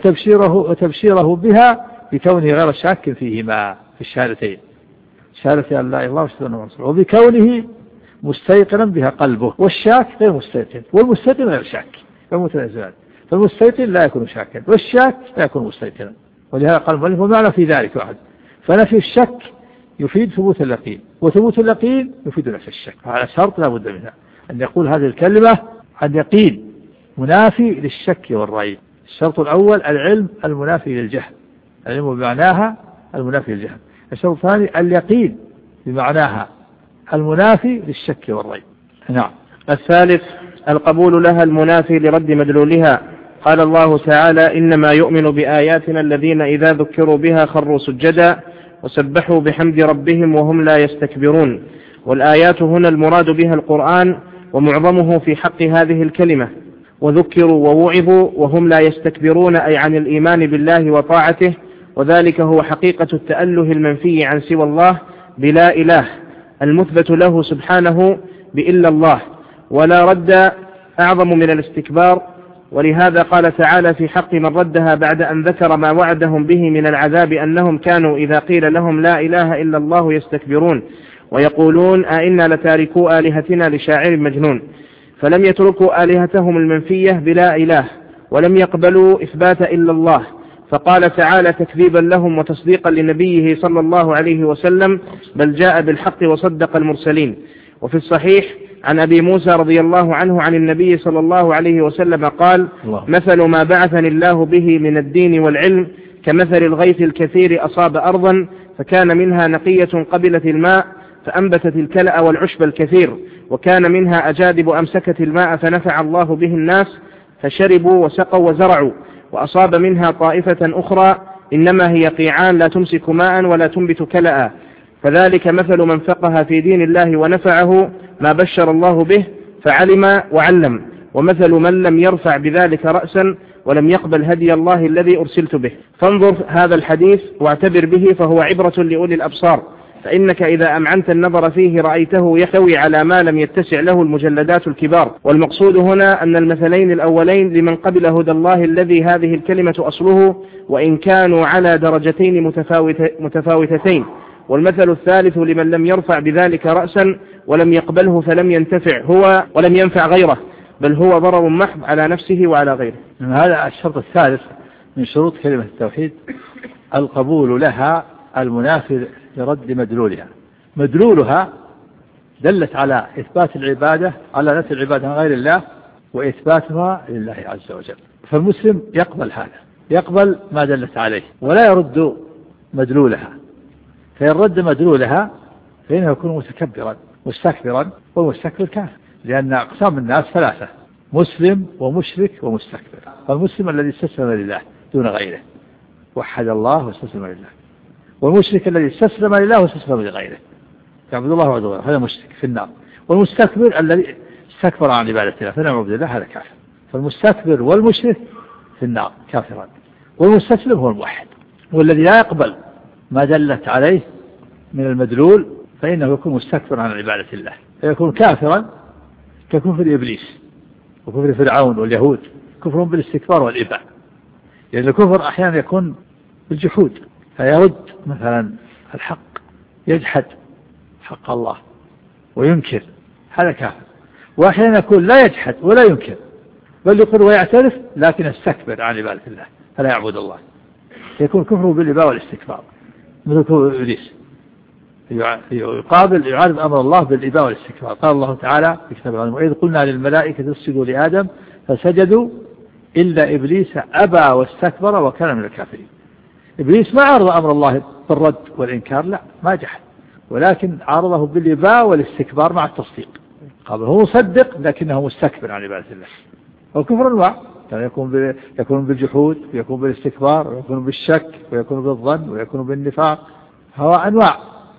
وتبشيره بها بكونه غير شاك فيهما في الشهادتين، شهادة أن لا إله إلا الله وأشهد أن محمدا رسول الله، وبكونه مستيقنا بها قلبه. والشاك غير مستيقن، والمستيقن غير شاك، فمتنازعان. فالمستيقن لا يكون شاكا والشاك لا يكون مستيقنا. ولهذا قال المؤلف: ومعنى في ذلك واحد. فنفي الشك يفيد ثبوت اليقين، وثبوت اليقين يفيد نفي الشك. على شرط لا بد منها أن يقول هذه الكلمة عن يقين منافي للشك والريب. الشرط الأول العلم المنافي للجهل، العلم بمعناها المنافي للجهل. الشرط الثاني اليقين بمعناها المنافي للشك والريب. نعم. الثالث القبول لها المنافي لرد مدلولها. قال الله تعالى: إنما يؤمن بآياتنا الذين إذا ذكروا بها خروا سجدا وسبحوا بحمد ربهم وهم لا يستكبرون. والآيات هنا المراد بها القرآن ومعظمه في حق هذه الكلمة. وذكروا ووعظوا وهم لا يستكبرون أي عن الإيمان بالله وطاعته، وذلك هو حقيقة التأله المنفي عن سوى الله بلا إله، المثبت له سبحانه بإلا الله، ولا رد أعظم من الاستكبار. ولهذا قال تعالى في حق من ردها بعد أن ذكر ما وعدهم به من العذاب أنهم كانوا إذا قيل لهم لا إله إلا الله يستكبرون ويقولون أئنا لتاركوا آلهتنا لشاعر مجنون. فلم يتركوا آلهتهم المنفية بلا إله ولم يقبلوا إثبات إلا الله. فقال تعالى تكذيبا لهم وتصديقا لنبيه صلى الله عليه وسلم: بل جاء بالحق وصدق المرسلين. وفي الصحيح عن أبي موسى رضي الله عنه عن النبي صلى الله عليه وسلم قال: مثل ما بعثني الله به من الدين والعلم كمثل الغيث الكثير أصاب أرضا فكان منها نقية قبلت الماء فأنبتت الكلأ والعشب الكثير، وكان منها أجادب أمسكت الماء فنفع الله به الناس فشربوا وسقوا وزرعوا، وأصاب منها طائفة أخرى إنما هي قيعان لا تمسك ماء ولا تنبت كلأ. فذلك مثل من فقه في دين الله ونفعه ما بشر الله به فعلم وعلم، ومثل من لم يرفع بذلك رأسا ولم يقبل هدي الله الذي أرسلت به. فانظر هذا الحديث واعتبر به، فهو عبرة لأولي الأبصار، فإنك إذا أمعنت النظر فيه رأيته يحتوي على ما لم يتسع له المجلدات الكبار. والمقصود هنا أن المثلين الأولين لمن قبل هدى الله الذي هذه الكلمة أصله، وإن كانوا على درجتين متفاوتتين، والمثل الثالث لمن لم يرفع بذلك رأسا ولم يقبله فلم ينتفع هو ولم ينفع غيره، بل هو ضرر محض على نفسه وعلى غيره. هذا الشرط الثالث من شروط كلمة التوحيد القبول لها المنافي لرد مدلولها. مدلولها دلت على إثبات العبادة، على نفي العبادة عن غير الله وإثباتها لله عز وجل. فالمسلم يقبل هذا، يقبل ما دلت عليه ولا يرد مدلولها. فإن رد مدلولها فإنه يكون متكبرا مستكبرا، والمستكبر كافر، لأن أقسام الناس ثلاثة: مسلم ومشرك ومستكبر. فالمسلم الذي استسلم لله دون غيره، وحد الله واستسلم لله. والمشرك الذي استسلم لله واستسلم لغيره، يعبد الله وعبد غيره، هذا مشرك في النار. والمستكبر الذي استكبر عن عبادة الله فلم يعبد الله، هذا كافر. فالمستكبر والمشرك في النار كافران، والمستسلم هو الموحد. والذي لا يقبل ما دلت عليه من المدلول فإنه يكون مستكبرا عن عبادة الله، فيكون كافرا ككفر إبليس وكفر فرعون واليهود، كفر بالاستكبار والإباء. لأن الكفر أحيانا يكون بالجحود، فيرد مثلا الحق، يجحد حق الله وينكر، هذا كافر. وأحيانا يكون لا يجحد ولا ينكر، بل يقر ويعترف لكن يستكبر عن عبادة الله فلا يعبد الله، يكون كفره بالإباء والاستكبار مثل كفر إبليس، يقابل يعارض أمر الله بالإباء والاستكبار. قال الله تعالى في كتابه العظيم: وإذ قلنا للملائكة اسجدوا لآدم فسجدوا إلا إبليس أبى واستكبر وكان من الكافرين. إبليس ما عارض أمر الله بالرد والإنكار، لا، ما جحد، ولكن عارضه بالإباء والاستكبار مع التصديق. قال هو مصدق لكنه مستكبر عن عبادة الله. والكفر أنواع، يعني يكون بالجحود ويكون بالاستكبار ويكون بالشك ويكون بالظن ويكون بالنفاق، هو أنواع.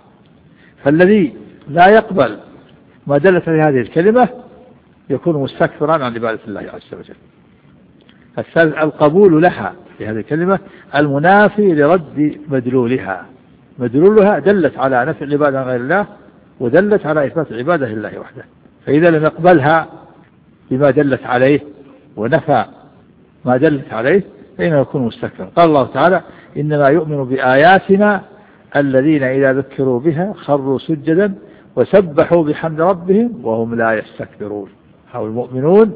فالذي لا يقبل ما دلت عليه هذه الكلمة يكون مستكبرا عن عبادة الله عز وجل. الثالث القبول لها في هذه الكلمة المنافي لرد مدلولها. مدلولها دلت على نفي العبادة عن غير الله ودلت على إثبات العبادة لله وحده. فإذا لم يقبلها بما دلت عليه ونفى ما دلت عليه فإنه يكون مستكبرا. قال الله تعالى: إنما يؤمن بآياتنا الذين إذا ذكروا بها خروا سجدا وسبحوا بحمد ربهم وهم لا يستكبرون. هؤلاء المؤمنون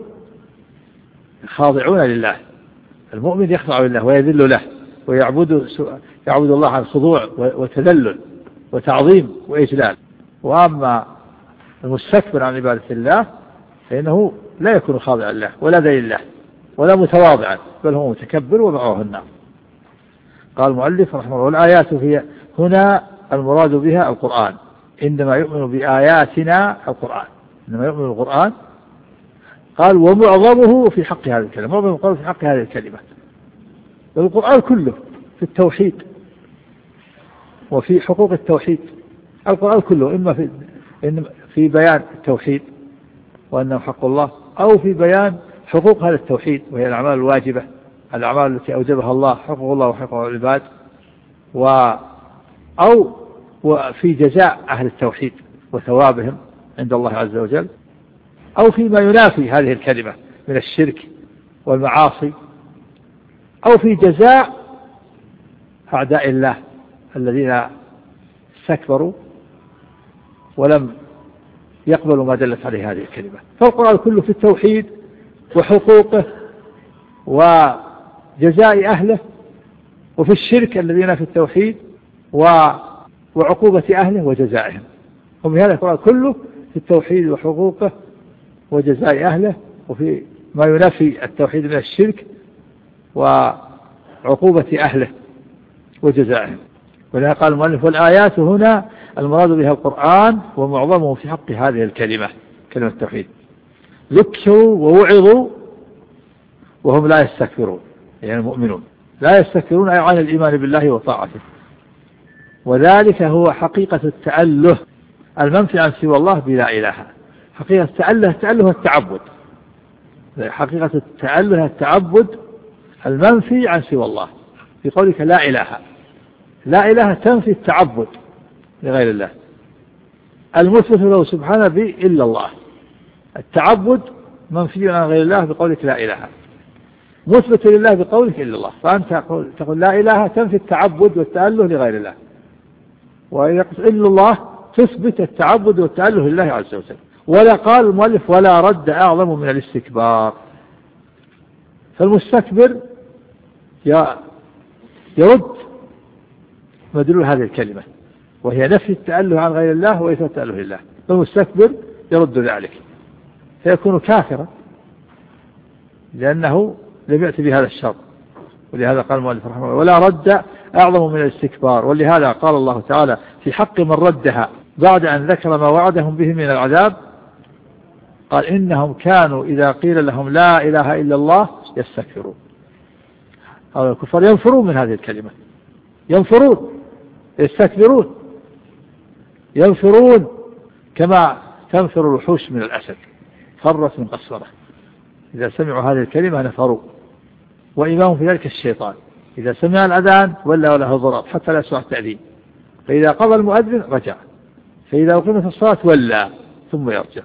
خاضعون لله. المؤمن يخضع لله ويذل له ويعبد الله عن خضوع وتذلل وتعظيم وإجلال. وأما المستكبر عن عبادة الله فإنه لا يكون خاضعا له ولا ذليل له ولا متواضعا، بل هو متكبر ومعه النار. قال المؤلف رحمه الله: والآيات هي هنا المراد بها القرآن. إنما يؤمن بآياتنا القرآن، إنما يؤمن القرآن. قال: ومعظمه في حق هذه الكلمة، معظم القرآن في حق هذه الكلمة. القرآن كله في التوحيد وفي حقوق التوحيد. القرآن كله إما في بيان التوحيد وأنه حق الله، أو في بيان حقوق هذا التوحيد وهي الأعمال الواجبة، الأعمال التي أوجبها الله، حقوق الله وحقوق العباد، أو وفي جزاء أهل التوحيد وثوابهم عند الله عز وجل، أو فيما ينافي هذه الكلمة من الشرك والمعاصي، أو في جزاء أعداء الله الذين استكبروا ولم يقبلوا ما دلت عليه هذه الكلمة. فالقرآن كله في التوحيد وحقوقه وجزاء أهله، وفي الشرك الذين في التوحيد وعقوبة أهله وجزائهم. ومن هذا القرآن كله في التوحيد وحقوقه وجزاء أهله، وفي ما ينافي التوحيد من الشرك وعقوبة أهله وجزائهم. ولذا قال المؤلف: والآيات هنا المراد بها القرآن ومعظمه في حق هذه الكلمة، كلمة التوحيد. ذكروا ووعظوا وهم لا يستكبرون، يعني المؤمنون لا يستكبرون أي عن الإيمان بالله وطاعته. وذلك هو حقيقة التأله المنفي عن سوى الله بلا إله. حقيقة التأله التعبد. حقيقة التأله التعبد المنفي عن سوى الله. في قولك لا إله، لا إله تنفي التعبد لغير الله. المثبت له سبحانه إلا الله. التعبد منفي عن غير الله بقولك لا إله، مثبت لله بقولك إلا الله. فأنت تقول لا إله تنفي التعبد والتأله لغير الله، وإذا قلت إلا الله تثبت التعبد والتأله لله عز وجل. ولا قال المؤلف: ولا رد أعظم من الاستكبار. فالمستكبر يرد مدلول هذه الكلمة، وهي نفي التأله عن غير الله وإثبات التأله لله، فالمستكبر يرد ذلك فيكون كافرا لأنه لم يأتي بهذا الشرط. ولهذا قال المؤلف رحمه الله: ولا رد أعظم من الاستكبار. ولهذا قال الله تعالى في حق من ردها بعد أن ذكر ما وعدهم به من العذاب، قال: إنهم كانوا إذا قيل لهم لا إله إلا الله يستكبرون. هؤلاء الكفار ينفرون من هذه الكلمة، ينفرون، يستكبرون، ينفرون كما تنفر الوحوش من الأسد، فرت من قسورة. إذا سمعوا هذه الكلمة نفروا. وإمام في ذلك الشيطان، إذا سمع الأذان ولا له ضرب حتى لا يسمع التأذين، فإذا قضى المؤذن رجع، فإذا أقيمت الصلاة ولى ثم يرجع.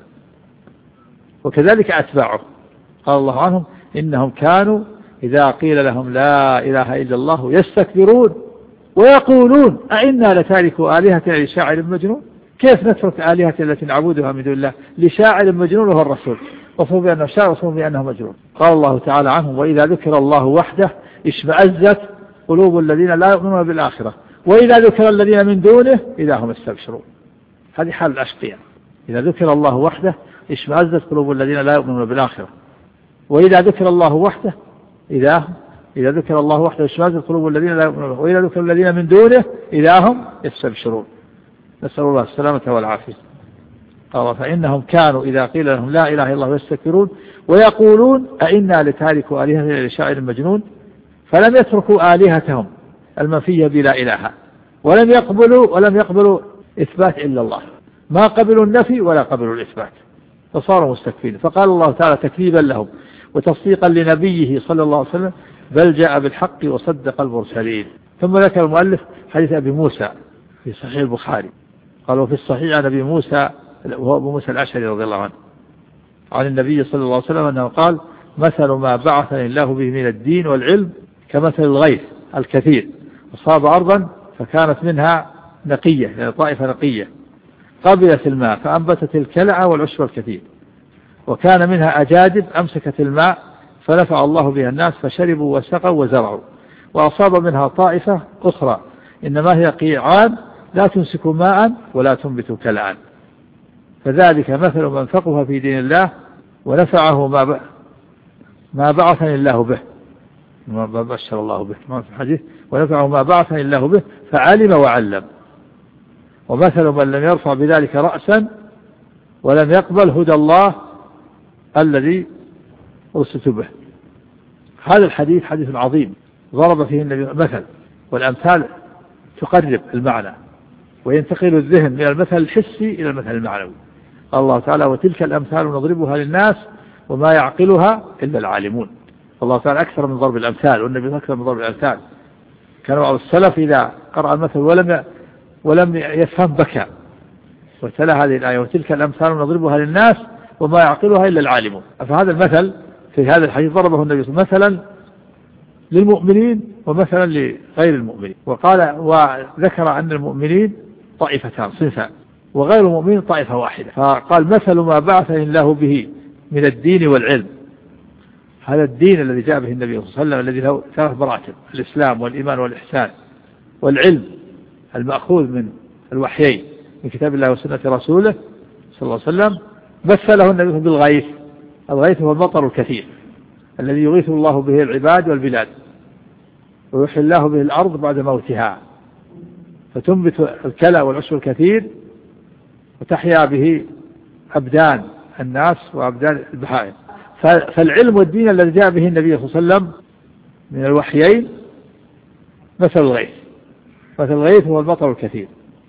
وكذلك أتباعه، قال الله عنهم: إنهم كانوا إذا قيل لهم لا إله إلا الله يستكبرون ويقولون أئنا لتاركوا آلهتنا لشاعر مجنون. كيف نترك آلهة التي نعبدها من دون الله لشاعر مجنون وهو الرسول، وصفوا بأنه شاعر وصفوا بأنه مجنون. قال الله تعالى عنهم: وإذا ذكر الله وحده اشمأزت قلوب الذين لا يؤمنون بالآخرة وإذا ذكر الذين من دونه إذا هم يستبشرون. هذه حال الأشقياء، إذا ذكر الله وحده اشمأزت قلوب الذين لا يؤمنون بالآخرة وإذا ذكر الله وحده إذا ذكر الله وحده اشمأزت قلوب الذين لا يؤمنون وإذا ذكر الذين من دونه إذا هم يستبشرون. نسأل الله السلامة والعافية. قال: فإنهم كانوا إذا قيل لهم لا إله إلا الله يستكبرون ويقولون أئنا لتاركوا آلهتنا لشاعر مجنون. فلم يتركوا آلهتهم المنفية بلا إله، ولم يقبلوا إثبات إلا الله، ما قبلوا النفي ولا قبلوا الإثبات، فصاروا مستكبرين. فقال الله تعالى تكذيبا لهم وتصديقا لنبيه صلى الله عليه وسلم: بل جاء بالحق وصدق المرسلين. ثم ذكر المؤلف حديث أبي موسى في صحيح البخاري، قال: وفي الصحيح عن أبي موسى وهو أبو موسى الأشعري رضي الله عنه عن النبي صلى الله عليه وسلم أنه قال: مثل ما بعثني الله به من الدين والعلم كمثل الغيث الكثير أصاب أرضا فكانت منها نقية، يعني طائفة نقية، قبلت الماء فأنبتت الكلع والعشب الكثير، وكان منها أجادب أمسكت الماء فنفع الله بها الناس فشربوا وسقوا وزرعوا، وأصاب منها طائفة أخرى إنما هي قيعان لا تمسك ماء ولا تنبت كلعا. فذلك مثل من فقه في دين الله ونفعه ما بعثني الله به، ما بشر الله به ما في الحديث، ونفعه ما بعثني الله به فعلم وعلم. ومثل من لم يرفع بذلك رأسا ولم يقبل هدى الله الذي أرسلت به. هذا الحديث حديث عظيم ضرب فيه النبي مثل، والأمثال تقرب المعنى وينتقل الذهن من المثل الحسي إلى المثل المعنوي. قال الله تعالى: وتلك الأمثال نضربها للناس وما يعقلها إلا العالمون. الله تعالى أكثر من ضرب الأمثال، والنبي أكثر من ضرب الأمثال. كان بعض السلف إذا قرأ المثل ولم يفهم بكى، وتلا هذه الآية: وتلك الأمثال نضربها للناس وما يعقلها إلا العالمون. فهذا المثل في هذا الحديث ضربه النبي مثلا للمؤمنين ومثلا لغير المؤمنين، وذكر أن المؤمنين طائفتان صنفان وغير المؤمنين طائفة واحدة. فقال: مثل ما بعثني الله به من الدين والعلم. هذا الدين الذي جاء به النبي صلى الله عليه وسلم الذي له 3 مراتب: الإسلام والإيمان والإحسان، والعلم المأخوذ من الوحيين من كتاب الله وسنة رسوله صلى الله عليه وسلم. مثله النبي بالغيث. الغيث هو المطر الكثير الذي يغيث الله به العباد والبلاد ويحيي الله به الأرض بعد موتها، فتنبت الكلى والعشب الكثير وتحيا به أبدان الناس وأبدان البهائم. فالعلم والدين الذي جاء به النبي صلى الله عليه وسلم من الوحيين مثل الغيث. مثل الغيث هو المطر الكثير،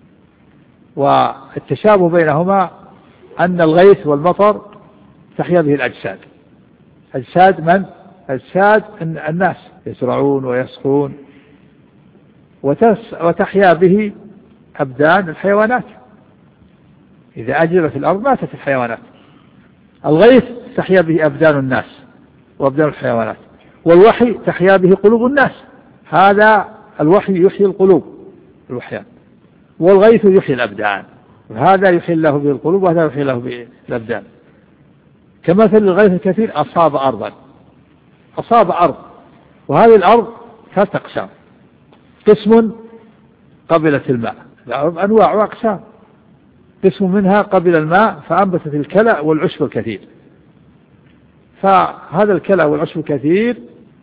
والتشابه بينهما أن الغيث والمطر تحيا به الأجساد. أجساد من؟ أجساد الناس يزرعون ويسقون، وتحيا به أبدان الحيوانات. إذا أجرت الأرض ماتت الحيوانات. الغيث تحيا به أبدان الناس وأبدان الحيوانات، والوحي تحيا به قلوب الناس. هذا الوحي يحيي القلوب الوحيان، والغيث يحيي الأبدان. هذا يحيي الله به القلوب وهذا يحيي الله به الأبدان. كمثل الغيث الكثير أصاب أرضا، أصاب أرض، وهذه الأرض ثلاثة أقسام. قسم قبلت الماء، أنواع وأقسام. قسم منها قبل الماء فأنبتت الكلأ والعشب الكثير، فهذا الكلأ والعشب الكثير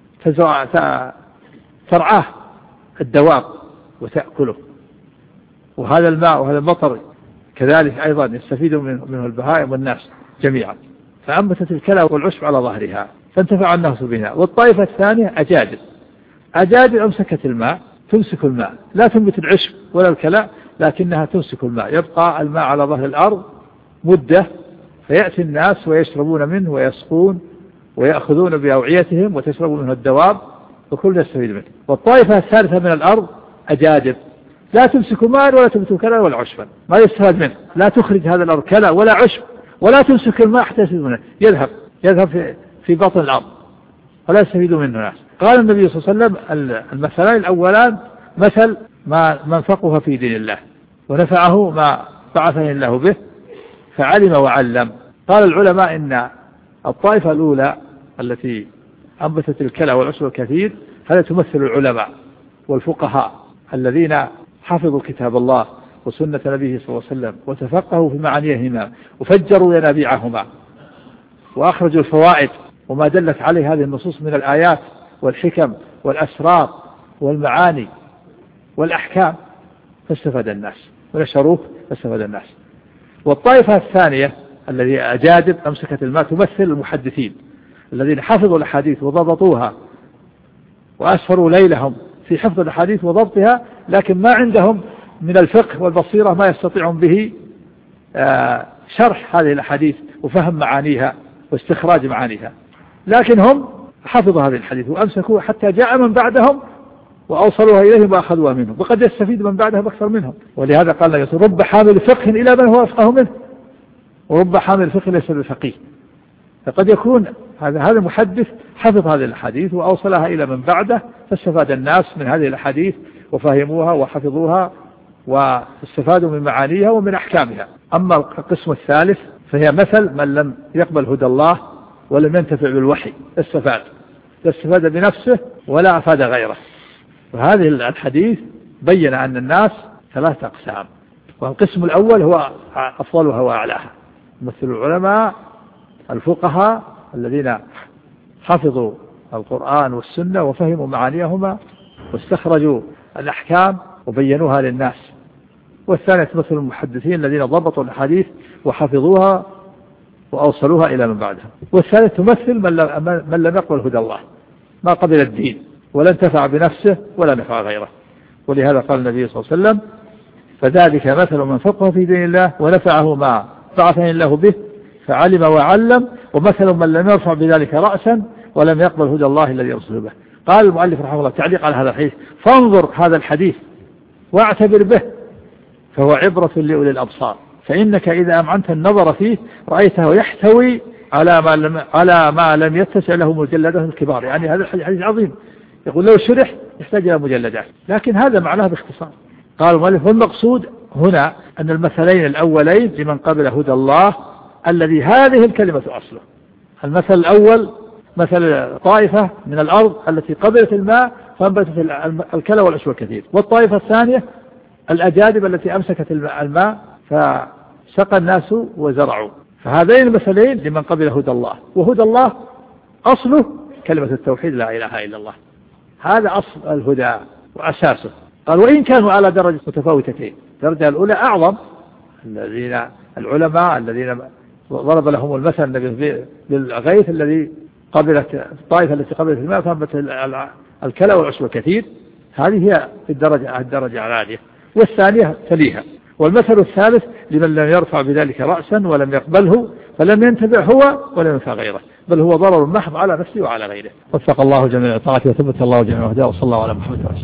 ترعاه الدواب وتأكله، وهذا الماء وهذا المطر كذلك أيضا يستفيد منه البهائم والناس جميعا، فأنبتت الكلأ والعشب على ظهرها فانتفع الناس بها. والطائفة الثانية أجادب أمسكت الماء، تمسك الماء، لا تنبت العشب ولا الكلأ لكنها تمسك الماء، يبقى الماء على ظهر الأرض مدة فيأتي الناس ويشربون منه ويسقون ويأخذون بأوعيتهم وتشرب منه الدواب وكل يستفيد منه. والطائفة الثالثة من الأرض أجادب لا تمسك ماء ولا تنبت كلأ ولا عشبا، ما يستفاد منه، لا تخرج هذا الأرض كلأ ولا عشب ولا تمسك الماء حتى يستفيد منه، يذهب في بطن الأرض ولا يستفيد منه الناس. قال النبي صلى الله عليه وسلم المثلين الأولان مثل ما منفقها في دين الله ونفعه ما بعثني الله به فعلم وعلم. قال العلماء إن الطائفة الأولى التي أنبتت الكلى والعشب الكثير هذا تمثل العلماء والفقهاء الذين حفظوا كتاب الله وسنة نبيه صلى الله عليه وسلم وتفقهوا في معانيهما وفجروا ينابيعهما وأخرجوا الفوائد وما دلت عليه هذه النصوص من الآيات والحكم والأسرار والمعاني والأحكام فاستفاد الناس ونشروه فاستفاد الناس. والطائفة الثانية الذي أجادب أمسكت الماء تمثل المحدثين الذين حفظوا الأحاديث وضبطوها وأسفروا ليلهم في حفظ الأحاديث وضبطها، لكن ما عندهم من الفقه والبصيرة ما يستطيعون به شرح هذه الأحاديث وفهم معانيها واستخراج معانيها، لكن هم حفظوا هذه الحديث وأمسكوا حتى جاء من بعدهم وأوصلوها إليهم وأخذوها منهم، وقد يستفيد من بعدهم أكثر منهم. ولهذا قال الله رب حامل فقه إلى من هو أفقه منه ورب حامل فقه ليس بفقيه. فقد يكون هذا المحدث حفظ هذه الحديث وأوصلها إلى من بعده فاستفاد الناس من هذه الحديث وفهموها وحفظوها واستفادوا من معانيها ومن أحكامها. أما القسم الثالث فهي مثل من لم يقبل هدى الله ولم ينتفع بالوحي، استفاد بنفسه ولا أفاد غيره. وهذه الحديث بين أن الناس ثلاثة أقسام، والقسم الأول هو أفضلها وأعلاها، مثل العلماء الفقهاء الذين حفظوا القرآن والسنة وفهموا معانيهما واستخرجوا الأحكام وبينوها للناس. والثالث مثل المحدثين الذين ضبطوا الحديث وحفظوها وأوصلوها إلى من بعدها. والثالث تمثل من لم يقبل هدى الله، ما قبل الدين ولا انتفع بنفسه ولا نفع غيره. ولهذا قال النبي صلى الله عليه وسلم فذلك مثل من فقه في دين الله ونفعه ما بعثني الله به فعلم وعلم، ومثل من لم يرفع بذلك رأسا ولم يقبل هدى الله الذي يرسل به. قال المؤلف رحمه الله تعليق على هذا الحديث فانظر هذا الحديث واعتبر به فهو عبرة لأولي الأبصار، فإنك إذا أمعنت النظر فيه رأيته يحتوي على ما لم يتسع له مجلدات الكبار. يعني هذا الحديث عظيم، يقول لو شرح يحتاج إلى مجلدات، لكن هذا معناه باختصار. قال المؤلف والمقصود هنا أن المثلين الأولين لمن قبل هدى الله الذي هذه الكلمة أصله. المثل الأول مثل طائفة من الأرض التي قبلت الماء فانبتت الكلى والعشب الكثير، والطائفة الثانية الأجادب التي أمسكت الماء فسقى الناس وزرعوا. فهذين المثلين لمن قبل هدى الله، وهدى الله أصله كلمة التوحيد لا إله إلا الله، هذا أصل الهدى وأساسه. قال وإن كانوا على درجة متفاوتتين، الدرجة الأولى أعظم الذين العلماء الذين ضرب لهم المثل بالغيث الذي قبلت الطائفة التي قبلت الماء فانبت الكلى والعشب الكثير، هذه هي الدرجة العالية، والثانية تليها. والمثل الثالث لمن لم يرفع بذلك رأسا ولم يقبله فلم ينتفع هو ولم ينفع غيره، بل هو ضرر محض على نفسه وعلى غيره. وفق الله جميع طاعته وثبت الله جميع هداه، وصلى الله على محمد ورسوله.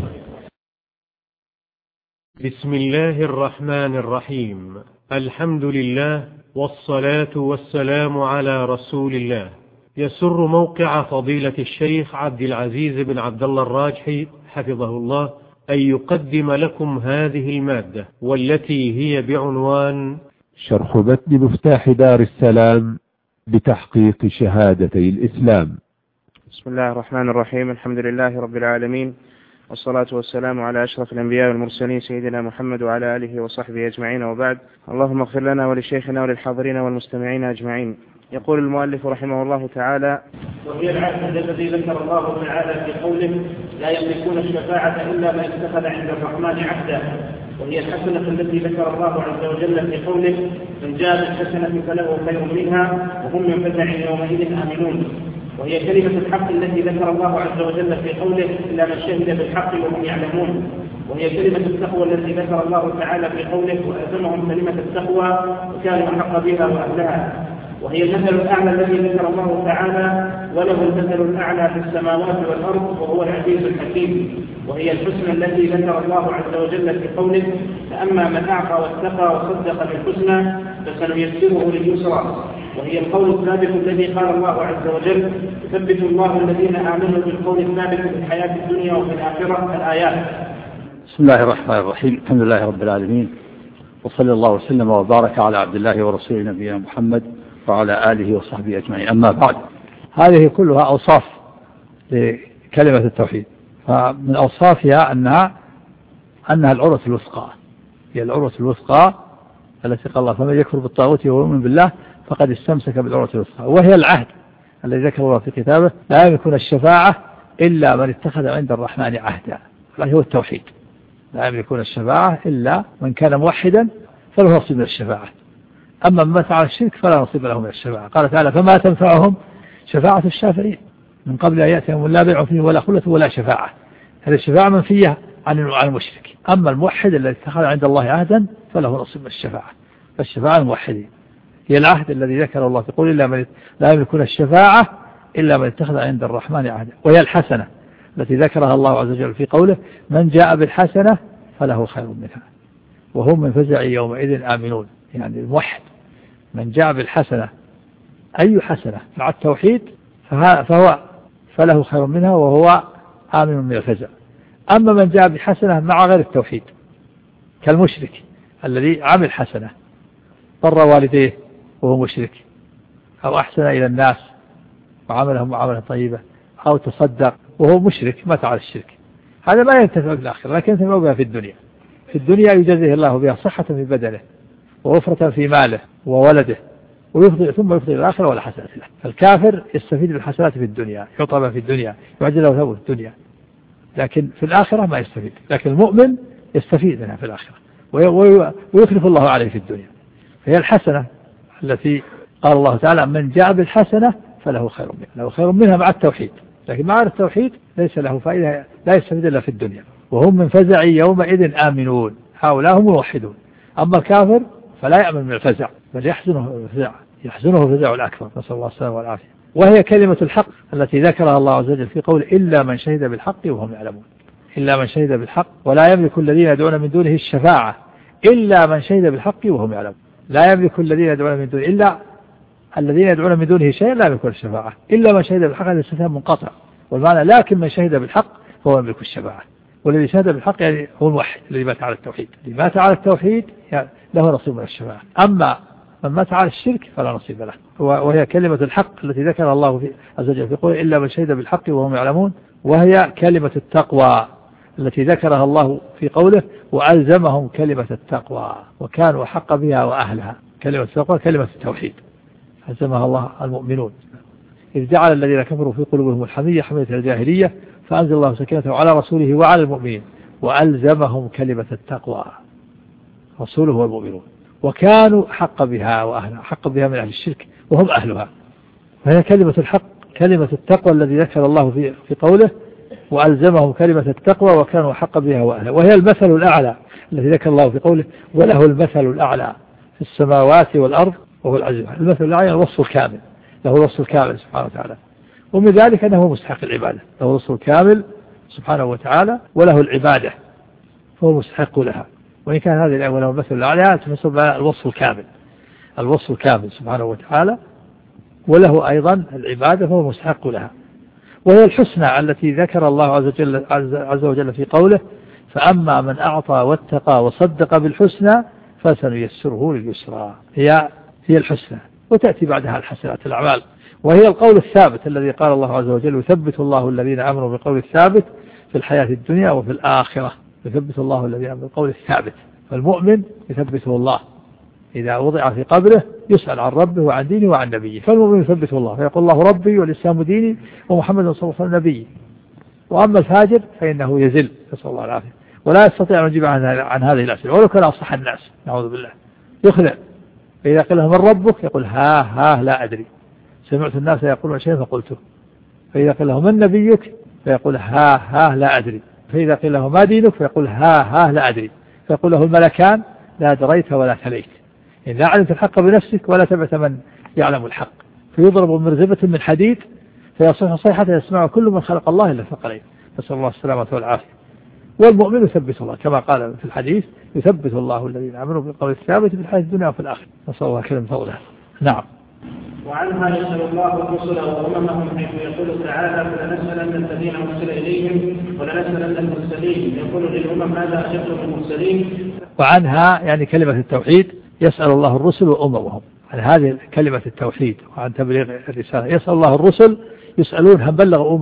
بسم الله الرحمن الرحيم. الحمد لله والصلاة والسلام على رسول الله. يسر موقع فضيلة الشيخ عبد العزيز بن عبد الله الراجحي حفظه الله أن يقدم لكم هذه المادة، والتي هي بعنوان شرح متن مفتاح دار السلام بتحقيق شهادتي الإسلام. بسم الله الرحمن الرحيم. الحمد لله رب العالمين، والصلاة والسلام على أشرف الأنبياء والمرسلين سيدنا محمد وعلى آله وصحبه أجمعين، وبعد. اللهم اغفر لنا ولشيخنا وللحاضرين والمستمعين أجمعين. يقول المؤلف رحمه الله تعالى: وهي العهد الذي ذكر الله تعالى في قوله: لا يملكون الشفاعة إلا من اتخذ عند الرحمن عهدا. وهي الحسنة التي ذكر الله عز وجل في قوله: من جاء بالحسنة فله خير منها وهم من فزع يومئذ آمنون. وهي كلمة الحق التي ذكر الله عز وجل في قوله: إلا من شهد بالحق وهم يعلمون. وهي كلمة التقوى التي ذكر الله تعالى في قوله: وألزمهم كلمة التقوى وكانوا أحق بها وأهلها. وهي المثل الأعلى الذي ذكر الله تعالى: وله المثل الأعلى في السماوات والأرض وهو العزيز الحكيم. وهي الحسنى التي ذكر الله عز وجل في قوله: فأما من أعطى واتقى وصدق بالحسنى فسنيسره لليسرى. وهي القول الثابت الذي قال الله عز وجل: يثبت الله الذين آمنوا بالقول الثابت في الحياة الدنيا وفي الآخرة. الآيات. بسم الله الرحمن الرحيم. الحمد لله رب العالمين، وصلى الله وسلم وبارك على عبد الله ورسوله نبينا محمد وعلى آله وصحبه أجمعين. أما بعد، هذه كلها أوصاف لكلمة التوحيد. فمن أوصافها أنها العروة الوثقى، هي العروة الوثقى التي قال الله: فمن يكفر بالطاغوت ويؤمن بالله فقد استمسك بالعروة الوثقى. وهي العهد الذي ذكر الله في كتابه: لا يملكون الشفاعة إلا من اتخذ عند الرحمن عهدا. هو التوحيد. لا يملكون الشفاعة إلا من كان موحدا فله نصيب من الشفاعة. أما من مات على الشرك فلا نصيب له من الشفاعة. قال تعالى: فما تنفعهم شفاعة الشافعين من قبل أن يأتيهم لا بيع فيه ولا خلة ولا شفاعة. هذه الشفاعة منفية عن المشرك. أما الموحد الذي اتخذ عند الله عهدا فله نصيب من الشفاعة. فالشفاعة الموحدين هي العهد الذي ذكر الله في قوله: إلا من لا يملكون الشفاعة إلا من اتخذ عند الرحمن عهدا. وهي الحسنة التي ذكرها الله عز وجل في قوله: من جاء بالحسنة فله خير منها وهم من فزع يومئذ آمنون. يعني الموحد من جاء بالحسنة، أي حسنة مع التوحيد فله خير منها وهو آمن من الفزع. أما من جاء بحسنة مع غير التوحيد كالمشرك الذي عمل حسنة، ضر والديه وهو مشرك، أو أحسن إلى الناس وعملهم معاملة طيبة، أو تصدق وهو مشرك مات على الشرك، هذا ما ينتفع في الآخرة لكن ينتفع بها في الدنيا. في الدنيا يجزيه الله بها صحة في بدنه ووفرة في ماله وولده، ثم يفضل إلى الآخرة ولا حسنة له. فالكافر يستفيد بالحسنات في الدنيا، يعطى بها في الدنيا، يعجل له ثوابه في الدنيا، لكن في الآخرة ما يستفيد. لكن المؤمن يستفيد منها في الآخرة ويخلف الله عليه في الدنيا. فهي الحسنة التي قال الله تعالى: من جاء بالحسنة فله خير منها، له خير منها مع التوحيد. لكن مع التوحيد ليس له فائدة، لا يستفيد إلا في الدنيا. وهم من فزع يومئذ آمنون، هؤلاء هم الموحدون. أما الكافر فلا يأمن من الفزع، بل يحزنه الفزع الأكبر، نسأل الله السلامة والعافية. وهي كلمة الحق التي ذكرها الله عز وجل في قول: إلا من شهد بالحق وهم يعلمون. إلا من شهد بالحق، ولا يملك الذين يدعون من دونه الشفاعة إلا من شهد بالحق وهم يعلمون. لا يملك الذين يدعون من دونه، إلا الذين يدعون من دونه شيئا لا يملكون الشفاعة إلا من شهد بالحق. هذا استثناء منقطع، والمعنى لكن من شهد بالحق فهو يملك الشفاعة. والذي شهد بالحق يعني هو الموحد الذي مات على التوحيد. الذي مات على التوحيد يعني له نصيب من الشفاعة. أما من مات على الشرك فلا نصيب له. وهي كلمة الحق التي ذكر الله عز وجل في قوله: إلا من شهد بالحق وهم يعلمون. وهي كلمة التقوى التي ذكرها الله في قوله: وألزمهم كلمة التقوى وكانوا أحق بها وأهلها. كلمة التقوى كلمة التوحيد ألزمها الله المؤمنون، إذ جعل الذين كفروا في قلوبهم الحمية حمية الجاهلية فأنزل الله سكينته على رسوله وعلى المؤمنين وألزمهم كلمة التقوى، رسوله والمؤمنون، وكانوا حق بها وأهلها، حق بها من أهل الشرك وهم أهلها. فهي كلمة الحق كلمة التقوى الذي ذكر الله في قوله: وألزمهم كلمة التقوى وكانوا حق بها وأهلها. وهي المثل الأعلى الذي ذكر الله في قوله: وله المثل الأعلى في السماوات والأرض وهو العزيز. المثل الأعلى الوصف الكامل، له الوصف الكامل سبحانه وتعالى، ومن ذلك أنه مستحق العبادة، له الوصف الكامل سبحانه وتعالى وله العبادة فهو مستحق لها. وإن كان هذه الآية وله المثل الأعلى تفسر الوصف الكامل، الوصف الكامل سبحانه وتعالى وله أيضا العبادة فهو مستحق لها. وهي الحسنى التي ذكر الله عز وجل في قوله: فأما من أعطى واتقى وصدق بالحسنى فسنيسره لليسرى. هي الحسنى، وتأتي بعدها الحسنات الأعمال. وهي القول الثابت الذي قال الله عز وجل: يثبت الله الذين آمنوا بالقول الثابت في الحياة الدنيا وفي الآخرة. يثبت الله الذين آمنوا بالقول الثابت. فالمؤمن يثبته الله إذا وضع في قبره يسأل عن ربه وعن دينه وعن نبيه. فالمؤمن يثبته الله فيقول الله ربي والإسلام ديني ومحمد صلى الله عليه وسلم نبي. وأما الفاجر فإنه يزل نسأل الله العافية ولا يستطيع أن يجيب عن هذه الأسئلة ولو كان أصح الناس نعوذ بالله. يخلع فإذا قيل له من ربك يقول ها لا أدري سمعت الناس يقولون شيئا فقلته. فإذا قيل له من نبيك فيقول ها لا أدري. فإذا قيل له ما دينك فيقول ها لا أدري. فيقول له الملكان لا دريت ولا تليت إن لا علمت الحق بنفسك ولا تبعت من يعلم الحق. فيضرب مرزبة من حديد فيصيح صيحة يسمع كل من خلق الله إلا الثقلين. نسأل الله السلامة والعافية. والمؤمن يثبت الله كما قال في الحديث يثبت الله الذين آمنوا بالقول الثابت في الحياة الدنيا وفي الآخرة. نسأل الله كلمة فضله. نعم. وعنها يسأل الله الرسل وأممهم حيث يقول تعالى فلنسألن الذين أرسل إليهم ولنسألن المرسلين يقول للأمم ماذا أجبتم المرسلين. وعنها يعني كلمة التوحيد يسأل الله الرسل وأممهم عن هذه كلمة التوحيد وعن تبليغ الرسالة. يسأل الله الرسل يسألون هل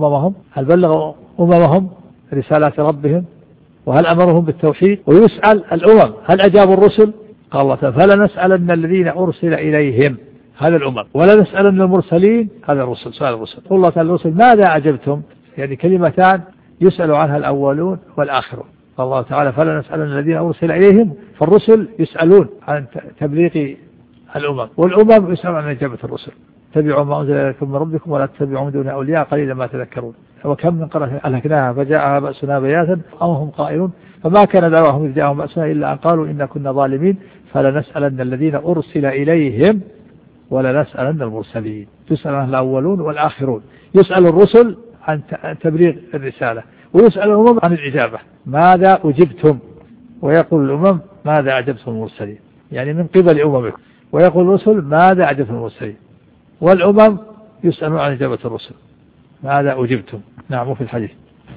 بلغوا أممهم رسالات ربهم وهل أمرهم بالتوحيد. ويسأل الأمم هل أجابوا الرسل. قال الله تعالى فلنسألن الذين أرسل إليهم هذا الأمم ولا نسألن المرسلين هذا الرسل. سؤال الرسل. قل الله تعالى الرسل ماذا أجبتم يعني كلمتان يسأل عنها الأولون والآخرون. قال الله تعالى فلا نسألن الذين أرسل إليهم فالرسل يسألون عن تبليغ الأمم والأمم يسألون عن إجابة الرسل. تبعوا ما أنزل إليكم من ربكم ولا تتبعوا من دون أولياء قليلا ما تذكرون. وكم من قرية أهلكناها فجاءها بأسنا بياتا أو هم قائلون فما كان دعواهم إذ جاءهم بأسنا إلا أن قالوا إنا كنا ظالمين فلنسألن الذين أرسل إليهم ولا نسألن المرسلين. يسأل عن الأولون والآخرون. يسأل الرسل عن تبليغ الرسالة ويسأل الأمم عن الإجابة ماذا أجبتم. ويقول الأمم ماذا أجبتم المرسلين يعني من قبل أممكم. ويقول الرسل ماذا أجبتم المرسلين. والأمم يسألون عن إجابة الرسل ماذا أجبتم. نعم. وفي الحديث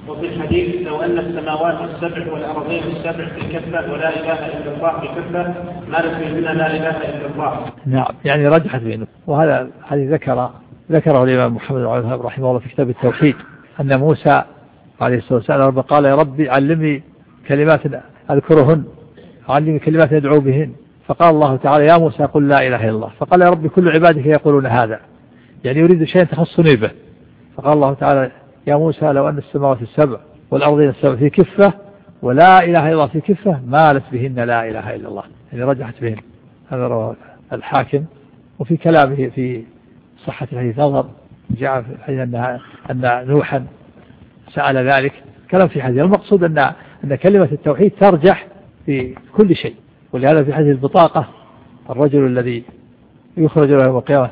لو أن السماوات السبع والأرضين السبع في كفة ولا إله إلا الله في كفة ما لم بنا لا إله إلا الله. نعم يعني رجحت بينه. وهذا الحديث ذكره الإمام محمد رحمه الله في كتاب التوحيد أن موسى عليه الصلاة والسلام قال يا ربي علمني كلمات أذكرهن علمني كلمات يدعو بهن. فقال الله تعالى يا موسى قل لا إله إلا الله. فقال يا ربي كل عبادك يقولون هذا يعني يريد شيئا تخصني به. فقال الله تعالى يا موسى لو أن السماوات السبع والأرضين السبع في كفة ولا إله إلا الله في كفة مالت بهن لا إله إلا الله يعني رجحت بهن. هذا رواه الحاكم. وفي كلامه في صحة الحديث نظر جاء في الحديث أن نوحا سأل ذلك كلام في حديث. المقصود أن كلمة التوحيد ترجح في كل شيء. ولهذا في حديث البطاقة الرجل الذي يخرج له يوم القيامة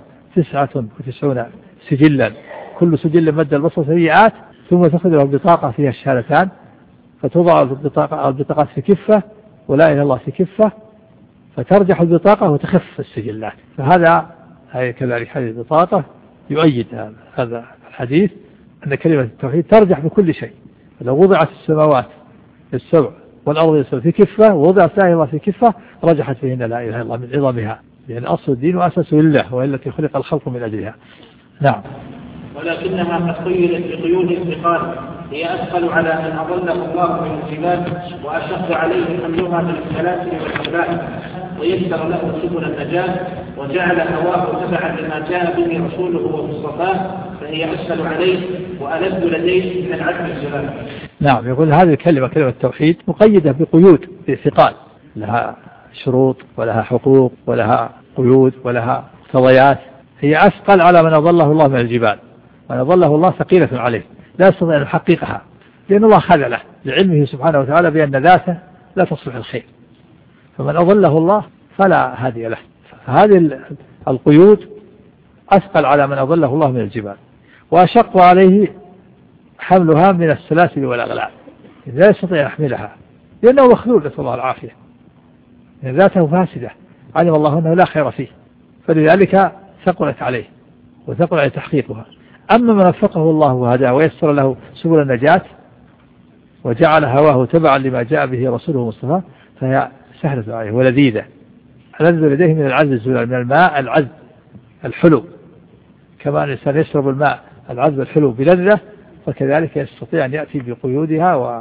99 سجلا كل سجل مد البصر سيئات ثم تخرج له بطاقة فيها الشهادتان فتوضع البطاقات في كفة ولا إله إلا الله في كفة فترجح البطاقة وتخف السجلات. فهذا كذلك حديث البطاقة يؤيد هذا الحديث أن كلمة التوحيد ترجح بكل شيء. لو وضعت السماوات السبع والأرض السبع في كفة ووضعت لا إله إلا الله في كفة رجحت فيهن لا إله إلا الله من عظمها لأن أصل الدين وأساسه لله وهي التي خلق الخلق من أجلها. نعم. ولكنها قد قيدت بقيود الثقال هي أثقل على من أضله الله من الجبال وأشق عليه حملها من السلاسل والحبال ويسر له سبل النجاة وجعل هواه تبعا لما جاء به رسوله ومصطفاه فهي أسهل عليه وألذ لديه من العدل الجلال. نعم. يقول هذه الكلمة كلمة التوحيد مقيدة بقيود بثقال لها شروط ولها حقوق ولها قيود ولها مقتضيات. هي أثقل على من أضله الله من الجبال. من أضله الله ثقيلة عليه لا يستطيع أن يحققها لأن الله خذله لعلمه سبحانه وتعالى بأن ذاته لا تصلح الخير. فمن أضله الله فلا هادي له. هذه القيود أثقل على من أضله الله من الجبال وأشق عليه حملها من السلاسل والأغلال لا يستطيع أن يحملها لأنه مخذول نسأل الله العافية. ذاته فاسدة علم الله أنه لا خير فيه فلذلك ثقلت عليه وثقل عليه تحقيقها. أما من وفقه الله وهداه ويسر له سبل النجاة وجعل هواه تبعا لما جاء به رسوله مصطفى فهي سهلة عليه ولذيذة. الذي لديه من العذب الزلال من الماء العذب الحلو كما أن الإنسان يشرب الماء العذب الحلو بلذة فكذلك يستطيع أن يأتي بقيودها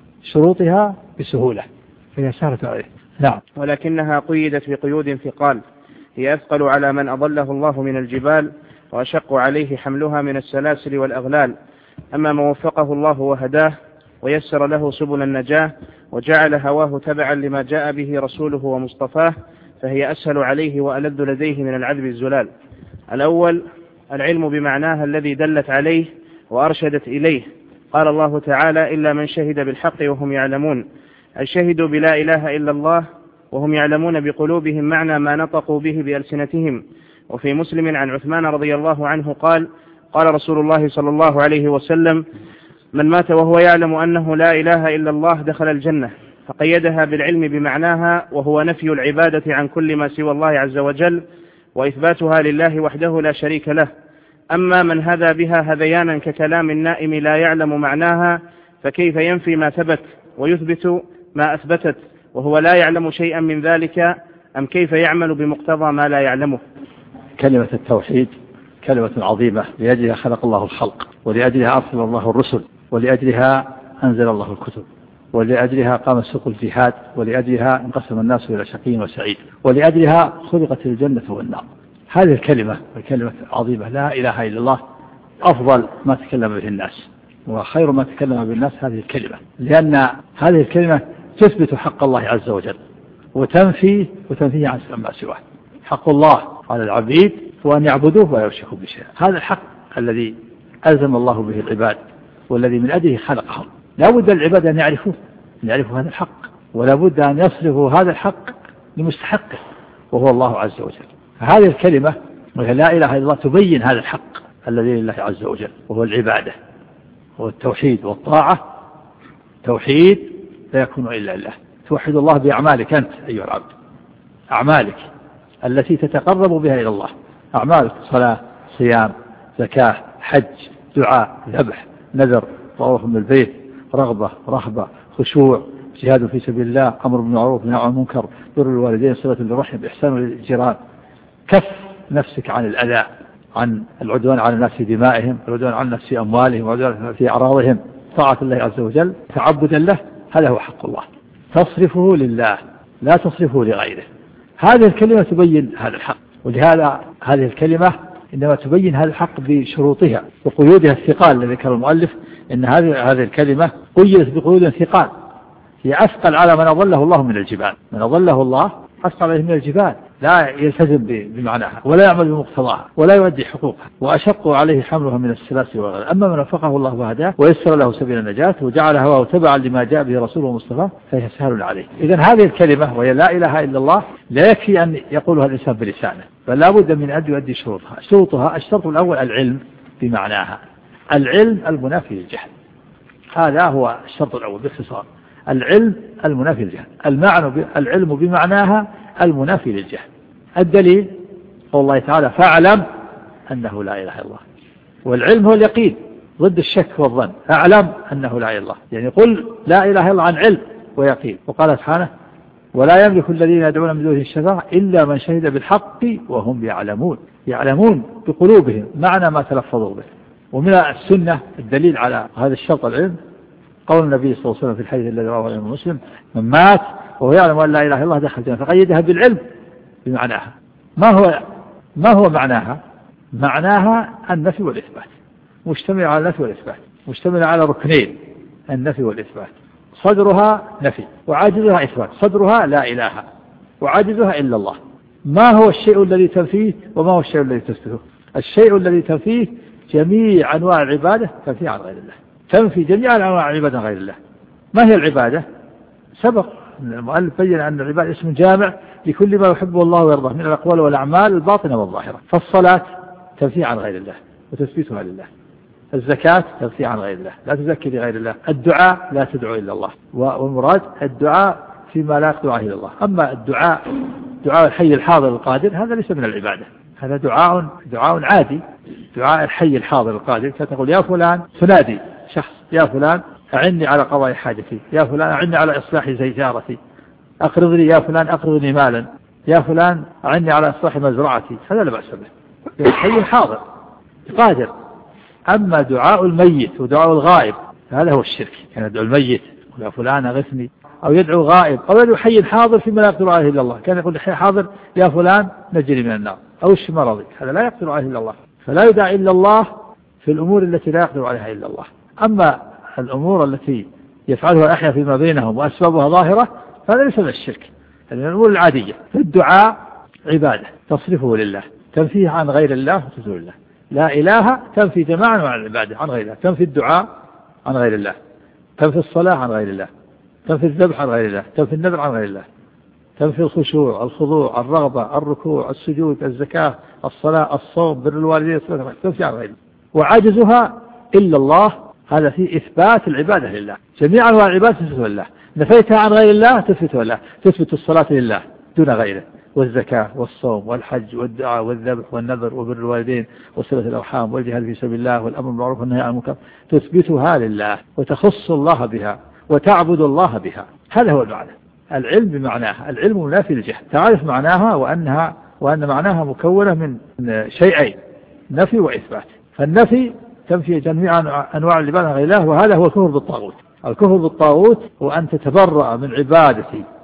وشروطها بسهولة، فهي سهلة عليه. نعم. ولكنها قيدت بقيود ثقال هي أثقل على من أضله الله من الجبال، وأشق عليه حملها من السلاسل والأغلال. أما من وفقه الله وهداه ويسر له سبل النجاة وجعل هواه تبعا لما جاء به رسوله ومصطفاه، فهي أسهل عليه وألذ لديه من العذب الزلال. الأول العلم بمعناها الذي دلت عليه وأرشدت إليه. قال الله تعالى: إلا من شهد بالحق وهم يعلمون، أي شهدوا بلا إله إلا الله وهم يعلمون بقلوبهم معنى ما نطقوا به بألسنتهم. وفي مسلم عن عثمان رضي الله عنه قال: قال رسول الله صلى الله عليه وسلم: من مات وهو يعلم أنه لا إله إلا الله دخل الجنة. فقيدها بالعلم بمعناها، وهو نفي العبادة عن كل ما سوى الله عز وجل وإثباتها لله وحده لا شريك له. أما من هذا بها هذيانا ككلام النائم لا يعلم معناها، فكيف ينفي ما ثبت ويثبت ما أثبتت وهو لا يعلم شيئا من ذلك؟ أم كيف يعمل بمقتضى ما لا يعلمه؟ كلمة التوحيد كلمة عظيمة، لأجلها خلق الله الخلق، ولأجلها أرسل الله الرسل، ولأجلها أنزل الله الكتب، ولأجلها قام سوق الجهاد، ولأجلها انقسم الناس إلى شقي وسعيد، ولأجلها خلقت الجنة والنار. هذه الكلمة عظيمة لا إله إلا الله أفضل ما تكلم به الناس، وخير ما تكلم به الناس هذه الكلمة، لأن هذه الكلمة تثبت حق الله عز وجل وتنفيه عن ما سواه. حق الله على العبيد هو أن يعبدوه ولا يشركوا به شيئا. هذا الحق الذي ألزم الله به العباد والذي من أجله خلقهم. لا بد للعباد أن يعرفوا هذا الحق، ولا بد أن يصرفوا هذا الحق لمستحقه وهو الله عز وجل. هذه الكلمة وهي لا إله إلا الله تبين هذا الحق الذي لله عز وجل، وهو العبادة والتوحيد والطاعة. توحيد لا يكون إلا لله. توحد الله بأعمالك أنت أيها العبد، أعمالك التي تتقرب بها إلى الله، أعمالك صلاة، صيام، زكاة، حج، دعاء، ذبح، نذر، طواف من البيت، رغبة، رهبة، خشوع، جهاد في سبيل الله، أمر بالمعروف، نهي عن المنكر، بر الوالدين، صلة الرحم، إحسان للجيران، كف نفسك عن الأذى، عن العدوان على الناس في دمائهم، العدوان على الناس في أموالهم، العدوان في أعراضهم، طاعة الله عز وجل، تعبدا له. هذا هو حق الله، تصرفه لله لا تصرفه لغيره. هذه الكلمة تبين هذا الحق، ولهذا هذه الكلمة إنما تبين هذا الحق بشروطها وقيودها الثقال الذي ذكر المؤلف، إن هذه الكلمة قيدت بقيود ثقال هي أثقل على من أضله الله من الجبال. من أضله الله أثقل عليه من الجبال، لا يلتزم بمعناها ولا يعمل بمقتضاها ولا يؤدي حقوقها، وأشق عليه حملها من السلاسل والأغلال. أما من وفقه الله وهداه ويسر له سبيل النجاة وجعل هواه تبعا لما جاء به رسوله ومصطفاه، فهي سهل عليه. إذن هذه الكلمة وهي لا إله إلا الله لا يكفي أن يقولها الإنسان بلسانه، بل لا بد من أن يؤدي شروطها. الشرط الأول العلم بمعناها، العلم المنافي للجهل. هذا هو الشرط الأول باختصار، العلم المنافي للجهل. العلم بمعناها المنافي للجهل. الدليل قول الله تعالى: فاعلم أنه لا إله إلا الله. والعلم هو اليقين ضد الشك والظن. أعلم أنه لا إله إلا الله، يعني قل لا إله إلا الله عن علم ويقين. وقال سبحانه: ولا يملك الذين يدعون من دونه الشفاعة إلا من شهد بالحق وهم يعلمون. يعلمون بقلوبهم معنى ما تلفظوا به. ومن السنة الدليل على هذا الشرط العلم قول النبي صلى الله عليه وسلم في الحديث الذي رواه الإمام مسلم: من مات وهو يعلم أن لا إله إلا الله دخل الجنة. فقيدها بالعلم بمعناها. ما هو معناها؟ معناها النفي والإثبات، مشتمل على النفي والإثبات، مشتمل على ركنين: النفي والإثبات. صدرها نفي وعاجزها إثبات. صدرها لا إله وعاجزها إلا الله. ما هو الشيء الذي تنفيه وما هو الشيء الذي تثبته؟ الشيء الذي تنفيه جميع أنواع العبادة تنفي عن غير الله، تنفي جميع أنواع العبادة عن غير الله. ما هي العبادة؟ سبق المؤلف بين أن العبادة اسم جامع لكل ما يحبه الله ويرضاه من الأقوال والأعمال الباطنة والظاهرة. فالصلاة تنفي عن غير الله وتثبيتها لله. الزكاة تنفي عن غير الله، لا تزكي لغير الله. الدعاء لا تدعو إلا الله، والمراد الدعاء فيما لا يقدر عليه الله. أما دعاء الحي الحاضر القادر هذا ليس من العبادة، هذا دعاء عادي. دعاء الحي الحاضر القادر كتقول: يا فلان، تنادي شخص: يا فلان أعني على قضاء حاجتي، يا فلان أعني على إصلاح سيارتي، أقرضني يا فلان، أقرضني مالا، يا فلان أعني على إصلاح مزرعتي. هذا لا بأس به، الحي الحاضر قادر. أما دعاء الميت ودعاء الغائب هذا هو الشرك. كان يدعو الميت يقول يا فلان أغثني، أو يدعو غائب، أو يدعو حي حاضر فيما لا يقدر عليه إلا الله. كان يقول حي حاضر يا فلان نجري من النار، أو اشف مرضي، هذا لا يقدر عليه إلا الله. فلا يدعى إلا الله في الأمور التي لا يقدر عليها إلا الله. أما الأمور التي يفعلها الأحياء فيما بينهم وأسبابها ظاهرة فهذا ليس من الشرك، هذه من الأمور العادية. الدعاء عبادة تصرفه لله، تنفيه عن غير الله وتزول الله. لا إله تنفي جماعا عن العبادة عن غير الله، تنفي الدعاء عن غير الله، تنفي الصلاة عن غير الله، تنفي الذبح عن غير الله، تنفي النذر عن غير الله، تنفي الخشوع، الخضوع، الرغبة، الركوع، السجود، الزكاة، الصلاة، الصوم، بر الوالدين، تنفي عن غير الله. وعجزها إلا الله، هذا فيه إثبات العبادة لله. جميع أنواع العبادة تثبت لله، نفيتها عن غير الله تثبت لله. تثبت الصلاة لله دون غيره، والزكاة والصوم والحج والدعاء والذبح والنذر وبر الوالدين وصلة الأرحام والجهاد في سبيل الله والأمر بالمعروف والنهي عن المنكر، تثبتها لله وتخص الله بها وتعبد الله بها. هذا هو المعنى. العلم بمعناها، العلم منافي للجهل، تعرف معناها وأن معناها مكونة من شيئين، نفي وإثبات. فالنفي تنفي جميع أنواع العبادة غير الله، وهذا هو الكفر بالطاغوت. الكفر بالطاغوت هو أن تتبرأ من عبادة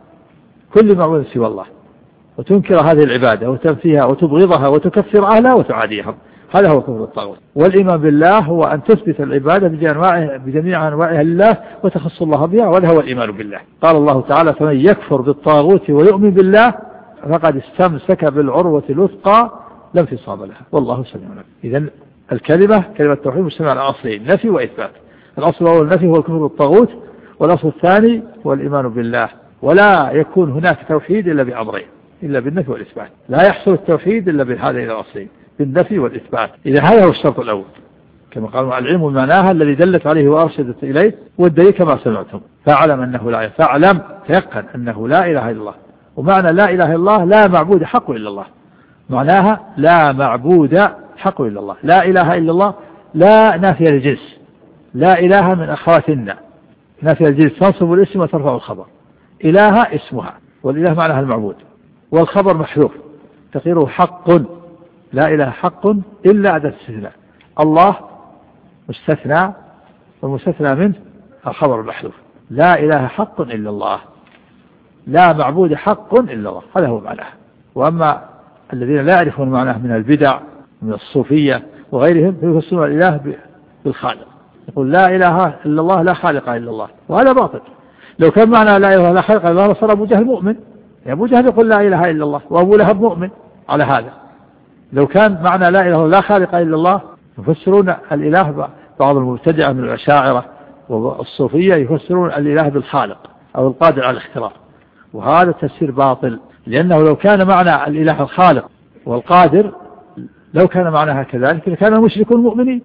كل معبود سوى الله، وتنكر هذه العبادة وتنفيها وتبغضها وتكفر أهلها وتعاديهم، هذا هو كفر الطاغوت. والإيمان بالله هو أن تثبت العبادة بجميع أنواعها لله وتخص الله بها، وهذا هو الإيمان بالله. قال الله تعالى فمن يكفر بالطاغوت ويؤمن بالله فقد استمسك بالعروة الوثقى لا انفصام لها والله سميع عليم. إذن كلمة التوحيد مجتمع على أصلين، نفي وإثبات. الأصل الأول النفي هو الكفر بالطاغوت، والأصل الثاني هو الإيمان بالله. ولا يكون هناك توحيد إلا بأمرين، إلا بالنفي والإثبات. لا يحصل التوحيد إلا بهذين الأصلين، بالنفي والإثبات. إذا هذا هو الشرط الأول، كما قال العلم معناها الذي دلت عليه وأرشدت إليه، والدليل كما سمعتم. فاعلم أنه لا، فاعلم تيقن أنه لا إله إلا الله. ومعنى لا إله إلا الله لا معبود حق إلا الله، معناها لا معبود حق إلا الله. لا إله إلا الله لا نافية للجنس، لا إله من أخواتنا، نافية للجنس تنصب الاسم وترفع الخبر. إله اسمها، والإله معناها المعبود، والخبر محذوف تقديره حق. لا إله حق إلا أداة استثناء، الله مستثنى والمستثنى منه الخبر المحذوف. لا إله حق إلا الله، لا معبود حق إلا الله، هذا هو معناه. وأما الذين لا يعرفون معناه من البدع من الصوفية وغيرهم فيفسرون الإله بالخالق، يقول لا إله إلا الله لا خالق إلا الله، وهذا باطل. لو كان معنى لا إله لا خالق إلا الله لصار أبو جهل مؤمن، أبو جهل يقول لا إله إلا الله، وأبو لهب مؤمن على هذا. لو كان معنى لا إله لا خالق إلا الله يفسرون الإله، بعض المبتدعة من الأشاعرة والصوفية يفسرون الإله بالخالق أو القادر على الاختراع، وهذا تفسير باطل. لأنه لو كان معنى الإله الخالق والقادر، لو كان معناها كذلك لكان المشركون مؤمنين،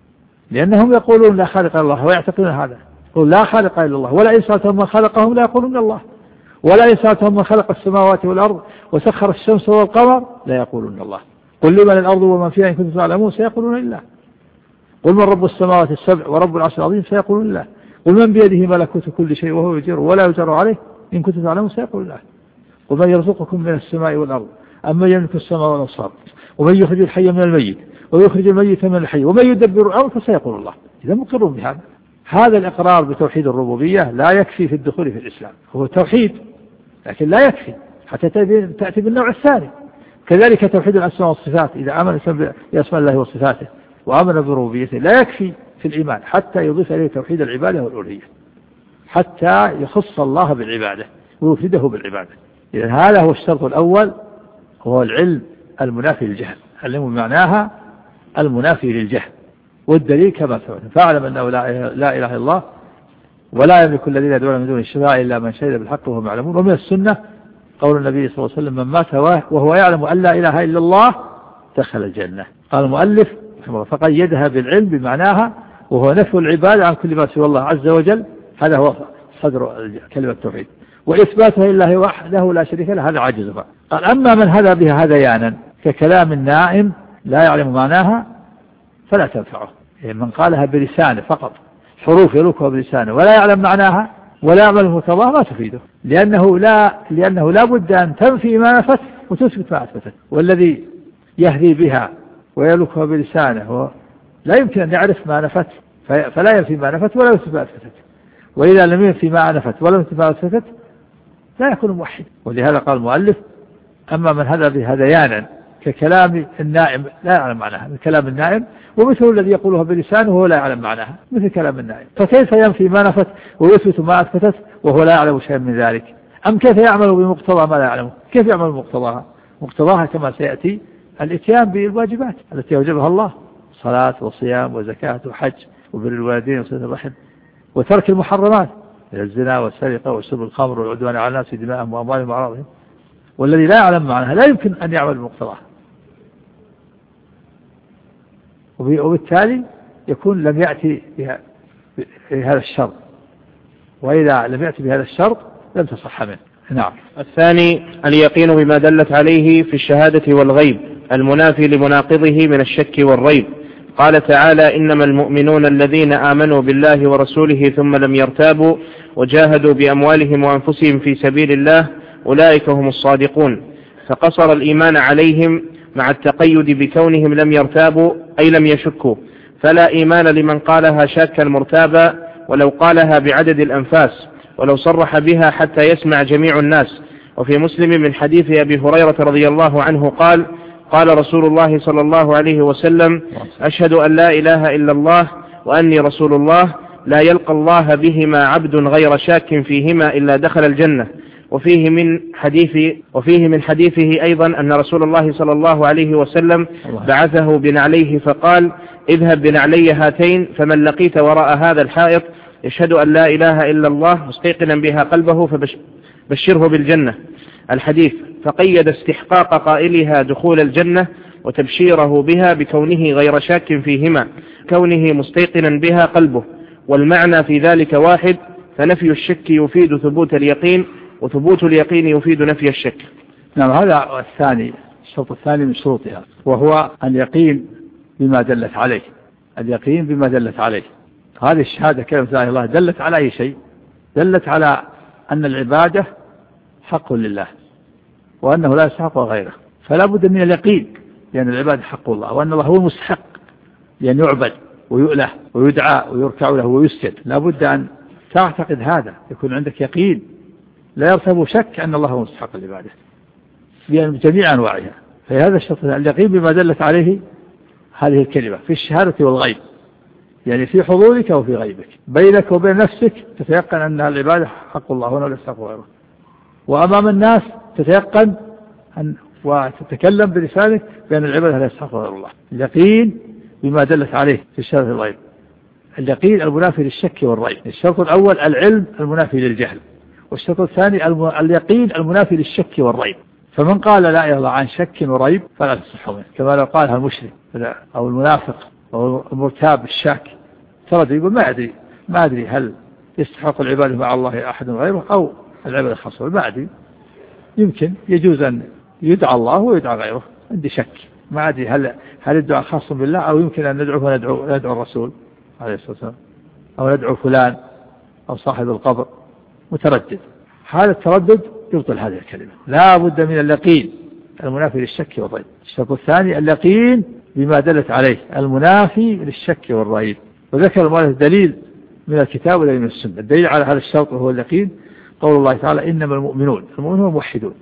لأنهم يقولون لا خالق إلا الله ويعتقدون هذا. يقول لا خالق إلا الله، ولا إن سألتهم من خلقهم لا يقولون الله، ولا إن سألتهم من خلق السماوات والأرض وسخر الشمس والقمر لا يقولون الله. قل لمن الأرض ومن فيها إن كنتم تعلمون سيقولون الله. قل من رب السماوات السبع ورب العرش العظيم سيقولون الله. قل من بيده ملكوت كل شيء وهو يجير ولا يجار عليه إن كنتم تعلمون سيقولون الله. قل من يرزقكم من السماء والأرض أما يملك السماء والأبصار ومن يخرج الحي من الميت ويخرج الميت من الحي ومن يدبر الأمر فسيقول الله. إذا مقرون بهذا. هذا الإقرار بتوحيد الربوبية لا يكفي في الدخول في الإسلام، هو توحيد لكن لا يكفي حتى تأتي بالنوع الثاني. كذلك توحيد الأسماء والصفات، إذا آمن بأسماء الله وصفاته وآمن بربوبيته لا يكفي في الإيمان حتى يضيف إليه توحيد العبادة والألوهية، حتى يخص الله بالعبادة ويفرده بالعبادة. إذن هذا هو الشرط الأول، هو العلم المنافي للجهل. العلم معناها المنافي للجهل، والدليل كما ثبت فاعلم أنه لا إله إلا الله ولا يملك الذين يدعون من دون الشفاعة إلا من شهد بالحق وهم يعلمون. ومن السنة قول النبي صلى الله عليه وسلم من مات وهو يعلم أن لا إله إلا الله دخل الجنة. قال المؤلف فقيدها بالعلم بمعناها وهو نفي العبادة عن كل ما سوى الله عز وجل، هذا هو صدر كلمة التوحيد، وإثباتها لله وحده لا شريك له هذا عاجزها. قال أما من هذا بها هذيانا ككلام النائم لا يعلم معناها فلا تنفعه. من قالها بلسانه فقط حروف يلوكها بلسانه ولا يعلم معناها ولا يعمل مقتضاها ما تفيده، لأنه لا بد أن تنفي ما نفت وتثبت ما أثبتت. والذي يهدي بها ويلوكها بلسانه لا يمكن أن يعرف ما نفت، فلا ينفي ما نفت ولا يثبت ما أثبتت. وإذا لم ينفي ما نفت ولا يثبت ما أثبتت لا يكون موحد. ولهذا قال المؤلف: أما من هذا بهذيانا ككلام النائم لا يعلم معناها، من كلام النائم، ومثل الذي يقولها بلسانه وهو لا يعلم معناها مثل كلام النائم. فكيف ينفي ما نفت ويثبت ما أثبتت وهو لا يعلم شيئا من ذلك؟ أم كيف يعمل بمقتضى ما لا يعلمه؟ كيف يعمل بمقتضاها؟ مقتضاها كما سيأتي الاتيان بالواجبات التي أوجبها الله: صلاة وصيام وزكاة وحج وبر الوالدين وصلة الرحم، وترك المحرمات من الزنا والسرقة وشرب الخمر والعدوان على الناس في دمائهم وأموالهم وأعراضهم. والذي لا يعلم معناها لا يمكن أن يعمل بمقتضاها، وبالتالي يكون لم يأتي بهذا الشرط، وإذا لم يأتي بهذا الشرط لم تصح منه. نعم. الثاني اليقين بما دلت عليه في الشهادة والغيب المنافي لمناقضه من الشك والريب. قال تعالى: إنما المؤمنون الذين آمنوا بالله ورسوله ثم لم يرتابوا وجاهدوا بأموالهم وأنفسهم في سبيل الله أولئك هم الصادقون. فقصر الإيمان عليهم مع التقيد بكونهم لم يرتابوا أي لم يشكوا، فلا إيمان لمن قالها شاكا مرتابا ولو قالها بعدد الأنفاس، ولو صرح بها حتى يسمع جميع الناس. وفي مسلم من حديث أبي هريرة رضي الله عنه قال: قال رسول الله صلى الله عليه وسلم: أشهد أن لا إله إلا الله وأني رسول الله، لا يلقى الله بهما عبد غير شاك فيهما إلا دخل الجنة. وفيه من حديثه أيضا أن رسول الله صلى الله عليه وسلم بعثه بنعليه فقال: اذهب بنعلي هاتين، فمن لقيت وراء هذا الحائط يشهد أن لا إله إلا الله مستيقنا بها قلبه فبشره بالجنة. الحديث. فقيد استحقاق قائلها دخول الجنة وتبشيره بها بكونه غير شاك فيهما، كونه مستيقنا بها قلبه، والمعنى في ذلك واحد، فنفي الشك يفيد ثبوت اليقين، وثبوت اليقين يفيد نفي الشك. نعم. هذا الثاني، الشرط الثاني من شروطها، وهو اليقين بما دلت عليه. اليقين بما دلت عليه، هذه الشهادة كلمة لا إله إلا الله دلت على أي شيء؟ دلت على أن العبادة حق لله، وأنه لا يستحق غيره، فلا بد من اليقين لأن العبادة حق الله، وأن الله هو المستحق لأن يعبد ويؤله ويدعى ويركع له ويسجد. لا بد أن تعتقد هذا، يكون عندك يقين لا يرتب شك أن الله هو مستحق العبادة بجميع أنواعها. فهذا الشرط اليقين بما دلت عليه هذه الكلمة في الشهادة والغيب، يعني في حضورك وفي غيبك، بينك وبين نفسك تتيقن أن العبادة حق الله وأنه لا يستحق غيره، وأمام الناس تتيقن وتتكلم بلسانك بأن العبادة لا يستحق غير الله. اليقين بما دلت عليه في الشهادة والغيب، اليقين المنافي للشك والريب. الشرط الأول العلم المنافي للجهل، والشرط الثاني اليقين المنافي للشك والريب. فمن قال لا إله إلا الله عن شك وريب فلا تصح منه، كما لو قالها المشرك أو المنافق أو المرتاب الشاك، ترى يقول ما أدري هل يستحق العبادة مع الله أحد غيره أو العبادة خاصة، ما أدري، يمكن يجوز أن يدعى الله ويدعى غيره، عندي شك، ما أدري هل الدعاء خاص بالله أو يمكن أن ندعوه ندعو الرسول عليه الصلاة والسلام أو ندعو فلان أو صاحب القبر، متردد. هذا التردد يبطل هذه الكلمة. لا بد من اليقين المنافي للشك والريب. الشرط الثاني اليقين بما دلت عليه المنافي للشك والريب. وذكر المؤلف دليل من الكتاب ودليل من السنة. الدليل على هذا الشرط وهو اليقين قول الله تعالى: إنما المؤمنون الموحدون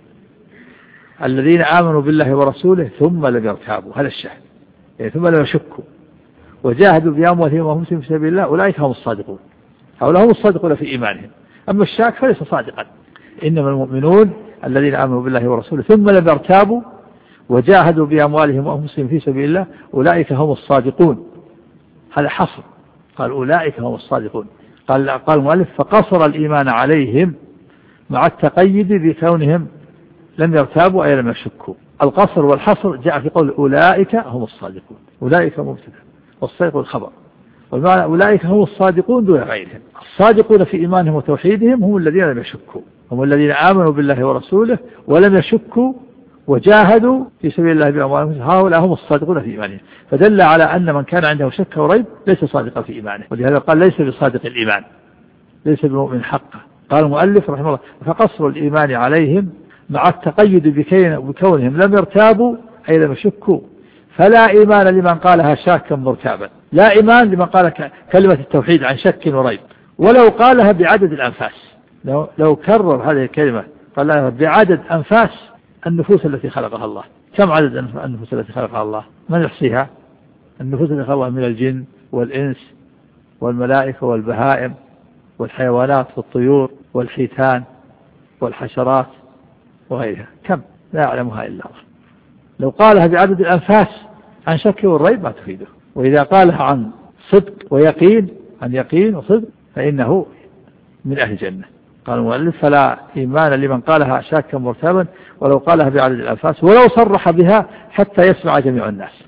الذين آمنوا بالله ورسوله ثم لم يرتابوا، هذا الشهد، يعني ثم لم يشكوا وجاهدوا بأموالهم وأنفسهم في سبيل الله أولئك هم الصادقون. هؤلاء هم الصادقون في إيمانهم، أما الشاك فليس صادقا. إنما المؤمنون الذين آمنوا بالله ورسوله ثم لم يرتابوا وجاهدوا بأموالهم وأنفسهم في سبيل الله أولئك هم الصادقون. هذا حصر، قال أولئك هم الصادقون. قال المؤلف: فقصر الإيمان عليهم مع التقيد بكونهم لم يرتابوا أي لم يشكوا. القصر والحصر جاء في قول أولئك هم الصادقون، أولئك مبتدأ والصدق الخبر، والمعنى أولئك هم الصادقون دون غيرهم. الصادقون في إيمانهم وتوحيدهم هم الذين لم يشكوا، هم الذين آمنوا بالله ورسوله ولم يشكوا وجاهدوا في سبيل الله بأموالهم، هؤلاء هم الصادقون في إيمانهم. فدل على أن من كان عنده شك وريب ليس صادقا في إيمانه، ولهذا قال: ليس بصادق الإيمان، ليس بمؤمن حقه. قال المؤلف رحمه الله: فقصر الإيمان عليهم مع التقيد بكونهم لم يرتابوا أي لم يشكوا، فلا إيمان لمن قالها شاكا مرتابا. لا إيمان لمن قال كلمة التوحيد عن شك وريب، ولو قالها بعدد الأنفاس. لو كرر هذه الكلمة قالها بعدد أنفاس النفوس التي خلقها الله. كم عدد النفوس التي خلقها الله؟ من يحصيها؟ النفوس التي خلقها من الجن والإنس والملائكة والبهائم والحيوانات والطيور والحيتان والحشرات وغيرها، كم؟ لا يعلمها إلا الله. لو قالها بعدد الأنفاس عن شك والريب ما تفيده. وإذا قالها عن صدق ويقين، عن يقين وصدق، فإنه من أهل الجنة. قال المؤلف فلا إيمان لمن قالها شاكا مرتابا ولو قالها بعدد الأنفاس ولو صرح بها حتى يسمع جميع الناس.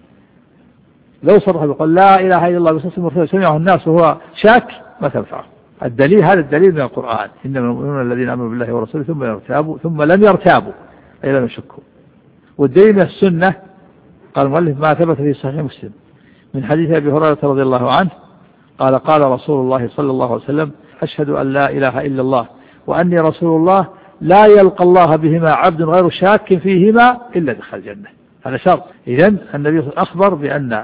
لو صرح بقول لا إله إلا الله بصوت مرتفع سمعه الناس وهو شاك ما تنفعه. الدليل هذا الدليل من القرآن، إنما المؤمنون الذين آمنوا بالله ورسوله ثم لم يرتابوا أي لم يشكوا. والدليل من السنة قال المؤلف ما ثبت في صحيح مسلم من حديث أبي هريرة رضي الله عنه قال قال رسول الله صلى الله عليه وسلم أشهد أن لا إله إلا الله وأني رسول الله لا يلقى الله بهما عبد غير شاك فيهما إلا دخل الجنة. هذا شرط. إذن النبي أخبر بأن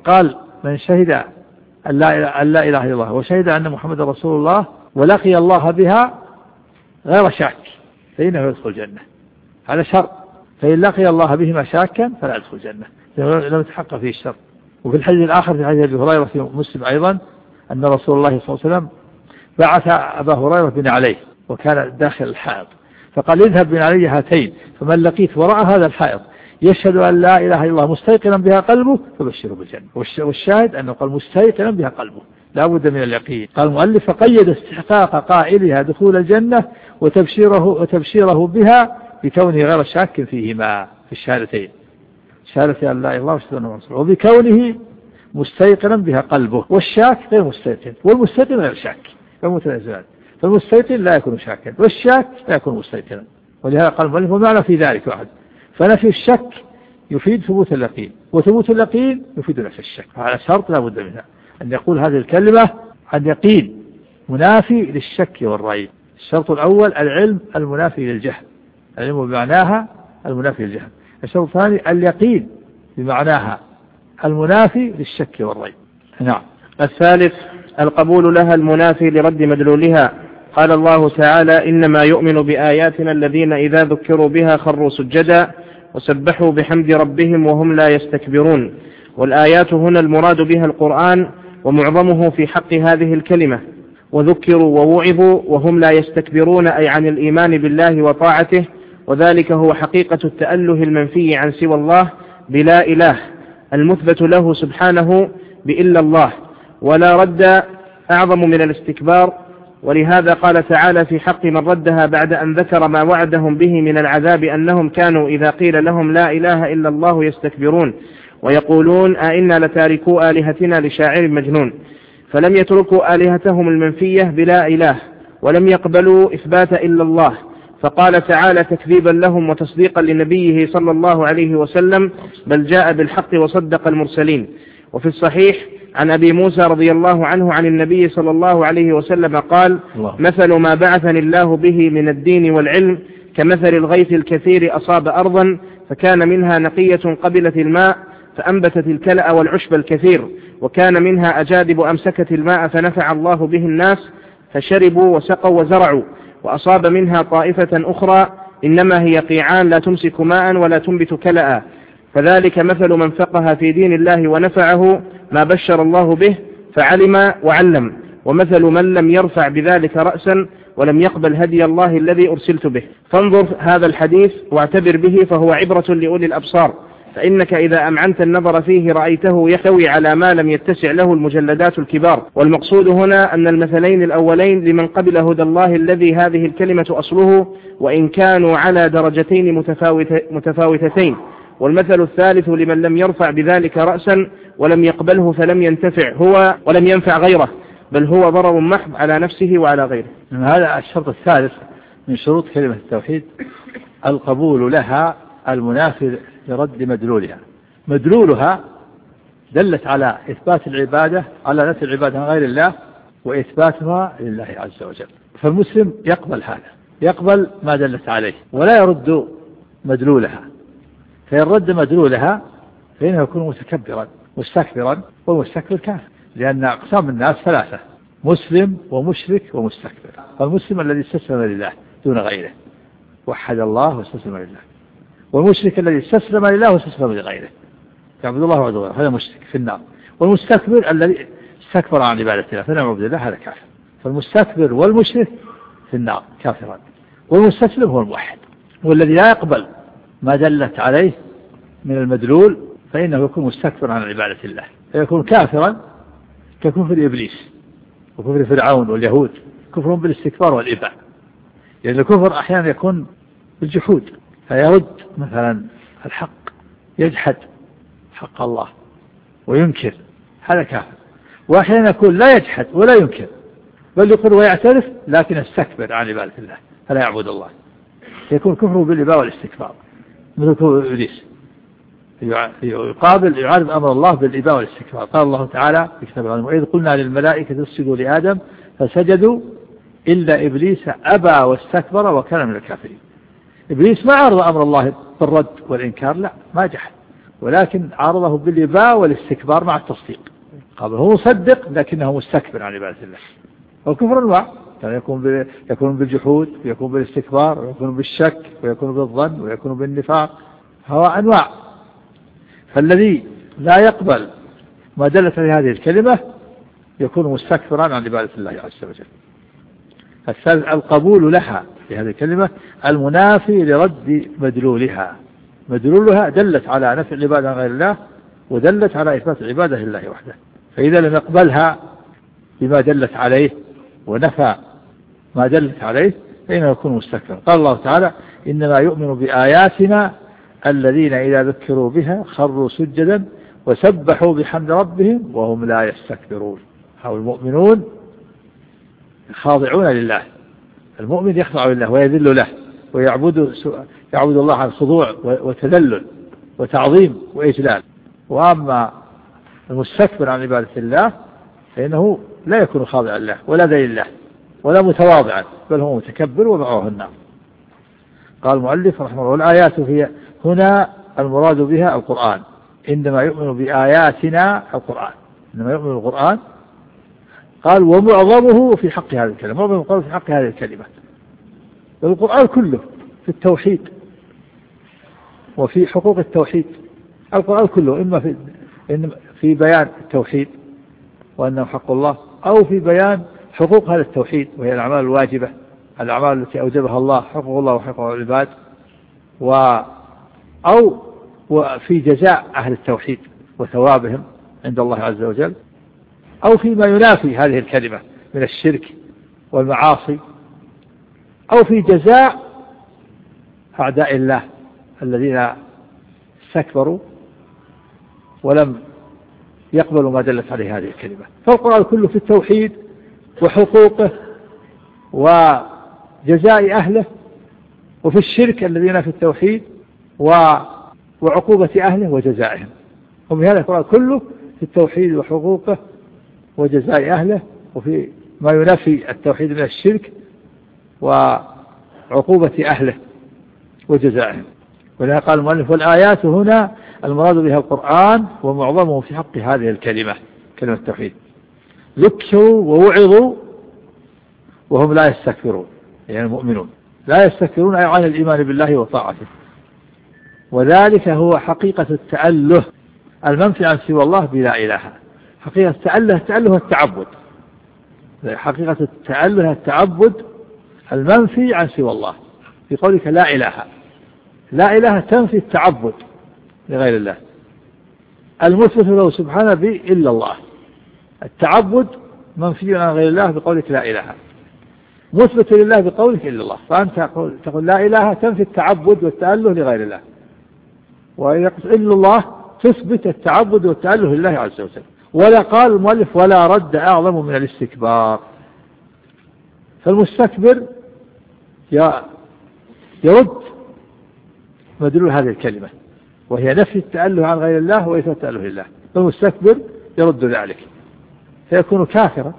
من شهد أن لا إله إلا الله وشهد أن محمد رسول الله ولقي الله بها غير شاك فإنه يدخل الجنة. هذا شرط. فإن لقي الله بهما شاكا فلا يدخل الجنة لم يتحقق فيه الشرط. وفي الحديث الآخر في حديث أبي هريرة في مسلم أيضا أن رسول الله صلى الله عليه وسلم بعث أبا هريرة بن عليه وكان داخل الحائط فقال اذهب بن علي هاتين فمن لقيت وراء هذا الحائط يشهد أن لا إله إلا الله مستيقنا بها قلبه فبشره بالجنة. والشاهد أنه قال مستيقنا بها قلبه لا بد من اليقين. قال المؤلف فقيد استحقاق قائلها دخول الجنة وتبشيره بها بكونه غير شاك فيهما في الشهادتين شهادة أن لا إله إلا الله وشهادة أنه رسول الله وبكونه مستيقنا بها قلبه. والشاك غير مستيقن والمستيقن غير شاك فمتنازلان. فالمستيقن لا يكون شاكا والشاك لا يكون مستيقنا. ولهذا قال المؤلف ومعنى في ذلك واحد فنفي الشك يفيد ثبوت اليقين وثبوت اليقين يفيد نفي الشك. فعلى شرط لا بد منها أن يقول هذه الكلمة عن يقين منافي للشك والريب. الشرط الأول العلم المنافي للجهل العلم بمعناها المنافي للجهل. الشرط الثاني اليقين بمعناها المنافي للشك والريب. نعم. الثالث القبول لها المنافي لرد مدلولها. قال الله تعالى إنما يؤمن بآياتنا الذين إذا ذكروا بها خروا سجدا وسبحوا بحمد ربهم وهم لا يستكبرون. والآيات هنا المراد بها القرآن ومعظمه في حق هذه الكلمة. وذكروا ووعظوا وهم لا يستكبرون أي عن الإيمان بالله وطاعته وذلك هو حقيقة التأله المنفي عن سوى الله بلا إله المثبت له سبحانه بإلا الله ولا رد أعظم من الاستكبار. ولهذا قال تعالى في حق من ردها بعد أن ذكر ما وعدهم به من العذاب أنهم كانوا إذا قيل لهم لا إله إلا الله يستكبرون ويقولون أئنا لتاركوا آلهتنا لشاعر مجنون. فلم يتركوا آلهتهم المنفية بلا إله ولم يقبلوا إثبات إلا الله. فقال تعالى تكذيبا لهم وتصديقا لنبيه صلى الله عليه وسلم بل جاء بالحق وصدق المرسلين. وفي الصحيح عن أبي موسى رضي الله عنه عن النبي صلى الله عليه وسلم قال مثل ما بعثني الله به من الدين والعلم كمثل الغيث الكثير أصاب أرضا فكان منها نقية قبلت الماء فأنبتت الكلأ والعشب الكثير وكان منها أجادب أمسكت الماء فنفع الله به الناس فشربوا وسقوا وزرعوا. وأصاب منها طائفة أخرى إنما هي قيعان لا تمسك ماء ولا تنبت كلأ فذلك مثل من فقه في دين الله ونفعه ما بشر الله به فعلم وعلم ومثل من لم يرفع بذلك رأسا ولم يقبل هدي الله الذي أرسلت به. فانظر هذا الحديث واعتبر به فهو عبرة لأولي الأبصار فإنك إذا أمعنت النظر فيه رأيته يحتوي على ما لم يتسع له المجلدات الكبار. والمقصود هنا أن المثلين الأولين لمن قبل هدى الله الذي هذه الكلمة أصله وإن كانوا على درجتين متفاوتتين والمثل الثالث لمن لم يرفع بذلك رأسا ولم يقبله فلم ينتفع هو ولم ينفع غيره بل هو ضرر محض على نفسه وعلى غيره. هذا الشرط الثالث من شروط كلمة التوحيد القبول لها المنافي لرد مدلولها. مدلولها دلت على إثبات العبادة على نفي العبادة غير الله وإثباتها لله عز وجل. فالمسلم يقبل هذا يقبل ما دلت عليه ولا يرد مدلولها. فإن رد مدلولها فإنه يكون متكبرا مستكبرا، والمستكبر كافر، لأن أقسام الناس ثلاثة: مسلم ومشرك ومستكبر. فالمسلم الذي استسلم لله دون غيره، وحد الله واستسلم لله، والمشرك الذي استسلم لله واستسلم لغيره، يعبد الله وعبد غيره، هذا مشرك في النار. والمستكبر الذي استكبر عن عبادة الله فلم يعبد الله، هذا كافر. فالمستكبر والمشرك في النار كافران، والمستسلم هو الموحد. والذي لا يقبل ما دلت عليه من المدلول فإنه يكون مستكبر عن عبادة الله، فيكون كافرا ككفر إبليس وكفر فرعون واليهود، كفر بالاستكبار والإباء. لأن الكفر أحيانا يكون بالجحود، فيرد مثلا الحق، يجحد حق الله وينكر، هذا كافر. وأحيانا يكون لا يجحد ولا ينكر، بل يقر ويعترف لكن يستكبر عن عبادة الله فلا يعبد الله، يكون كفره بالإباء والاستكبار مثل كفر إبليس، يقابل يعارض أمر الله بالإباء والاستكبار. قال الله تعالى في كتاب العلم: وإذ قلنا للملائكة اسجدوا لآدم فسجدوا إلا إبليس أبى واستكبر وكان من الكافرين. إبليس ما عارض أمر الله بالرد والإنكار، لا، ما جحد، ولكن عارضه بالإباء والاستكبار مع التصديق. قال هو مصدق لكنه مستكبر عن عبادة الله. والكفر أنواع، يعني يكون بالجحود، ويكون بالاستكبار، ويكون بالشك، ويكون بالظن، ويكون بالنفاق، هو أنواع. فالذي لا يقبل ما دلت عليه هذه الكلمة يكون مستكبرا عن عبادة الله عز وجل. الثالث القبول لها في هذه الكلمة المنافي لرد مدلولها. مدلولها دلت على نفي العبادة عن غير الله، ودلت على إثبات العبادة لله وحده. فإذا لم يقبلها بما دلت عليه ونفى ما دلت عليه فإنه يكون مستكبرا. قال الله تعالى: إنما يؤمن بآياتنا الذين إذا ذكروا بها خروا سجدا وسبحوا بحمد ربهم وهم لا يستكبرون. هؤلاء المؤمنون خاضعون لله. المؤمن يخضع لله ويذل له ويعبد الله عن خضوع وتذلل وتعظيم وإجلال. وأما المستكبر عن عبادة الله فإنه لا يكون خاضعا له ولا ذليل له ولا متواضعا، بل هو متكبر ومعه النار. قال المؤلف رحمه الله: والآيات هي هنا المراد بها القرآن. إنما يؤمن بآياتنا القرآن، إنما يؤمن القرآن. قال: ومعظمه في حق هذه الكلمة، معظم القرآن في حق هذه الكلمة. القرآن كله في التوحيد وفي حقوق التوحيد. القرآن كله إما في بيان التوحيد وأنه حق الله، أو في بيان حقوق هذا التوحيد وهي الأعمال الواجبة، الأعمال التي أوجبها الله، حقوق الله وحقوق العباد، أو وفي جزاء أهل التوحيد وثوابهم عند الله عز وجل، أو فيما ينافي هذه الكلمة من الشرك والمعاصي، أو في جزاء أعداء الله الذين استكبروا ولم يقبلوا ما دلت عليه هذه الكلمة. فالقرآن كله في التوحيد وحقوقه وجزاء أهله، وفي الشرك الذين في التوحيد وعقوبة أهله وجزائهم. وبهذا القرآن كله في التوحيد وحقوقه وجزاء أهله، وفي ما ينافي التوحيد من الشرك وعقوبة أهله وجزائهم. ولهذا قال المؤلف: والآيات هنا المراد بها القرآن ومعظمه في حق هذه الكلمة، كلمة التوحيد. ذكروا ووعظوا وهم لا يستكبرون، يعني المؤمنون لا يستكبرون أي عن الإيمان بالله وطاعته. وذلك هو حقيقة التأله المنفي عن سوى الله بلا إله. حقيقة التأله التعبد، حقيقة التأله التعبد المنفي عن سوى الله. في قولك لا إله، لا إله تنفي التعبد لغير الله، المثبت له سبحانه به إلا الله. التعبد منفي عن غير الله بقولك لا إله، مثبت لله بقولك إلا الله. فأنت تقول لا إله تنفي التعبد والتأله لغير الله، وإذا قلت إلا الله تثبت التعبد والتأله لله عز وجل. ولا قال المؤلف: ولا رد أعظم من الاستكبار. فالمستكبر يرد مدلول هذه الكلمة، وهي نفي التأله عن غير الله وإثبات التأله لله. فالمستكبر يرد ذلك فيكون كافرا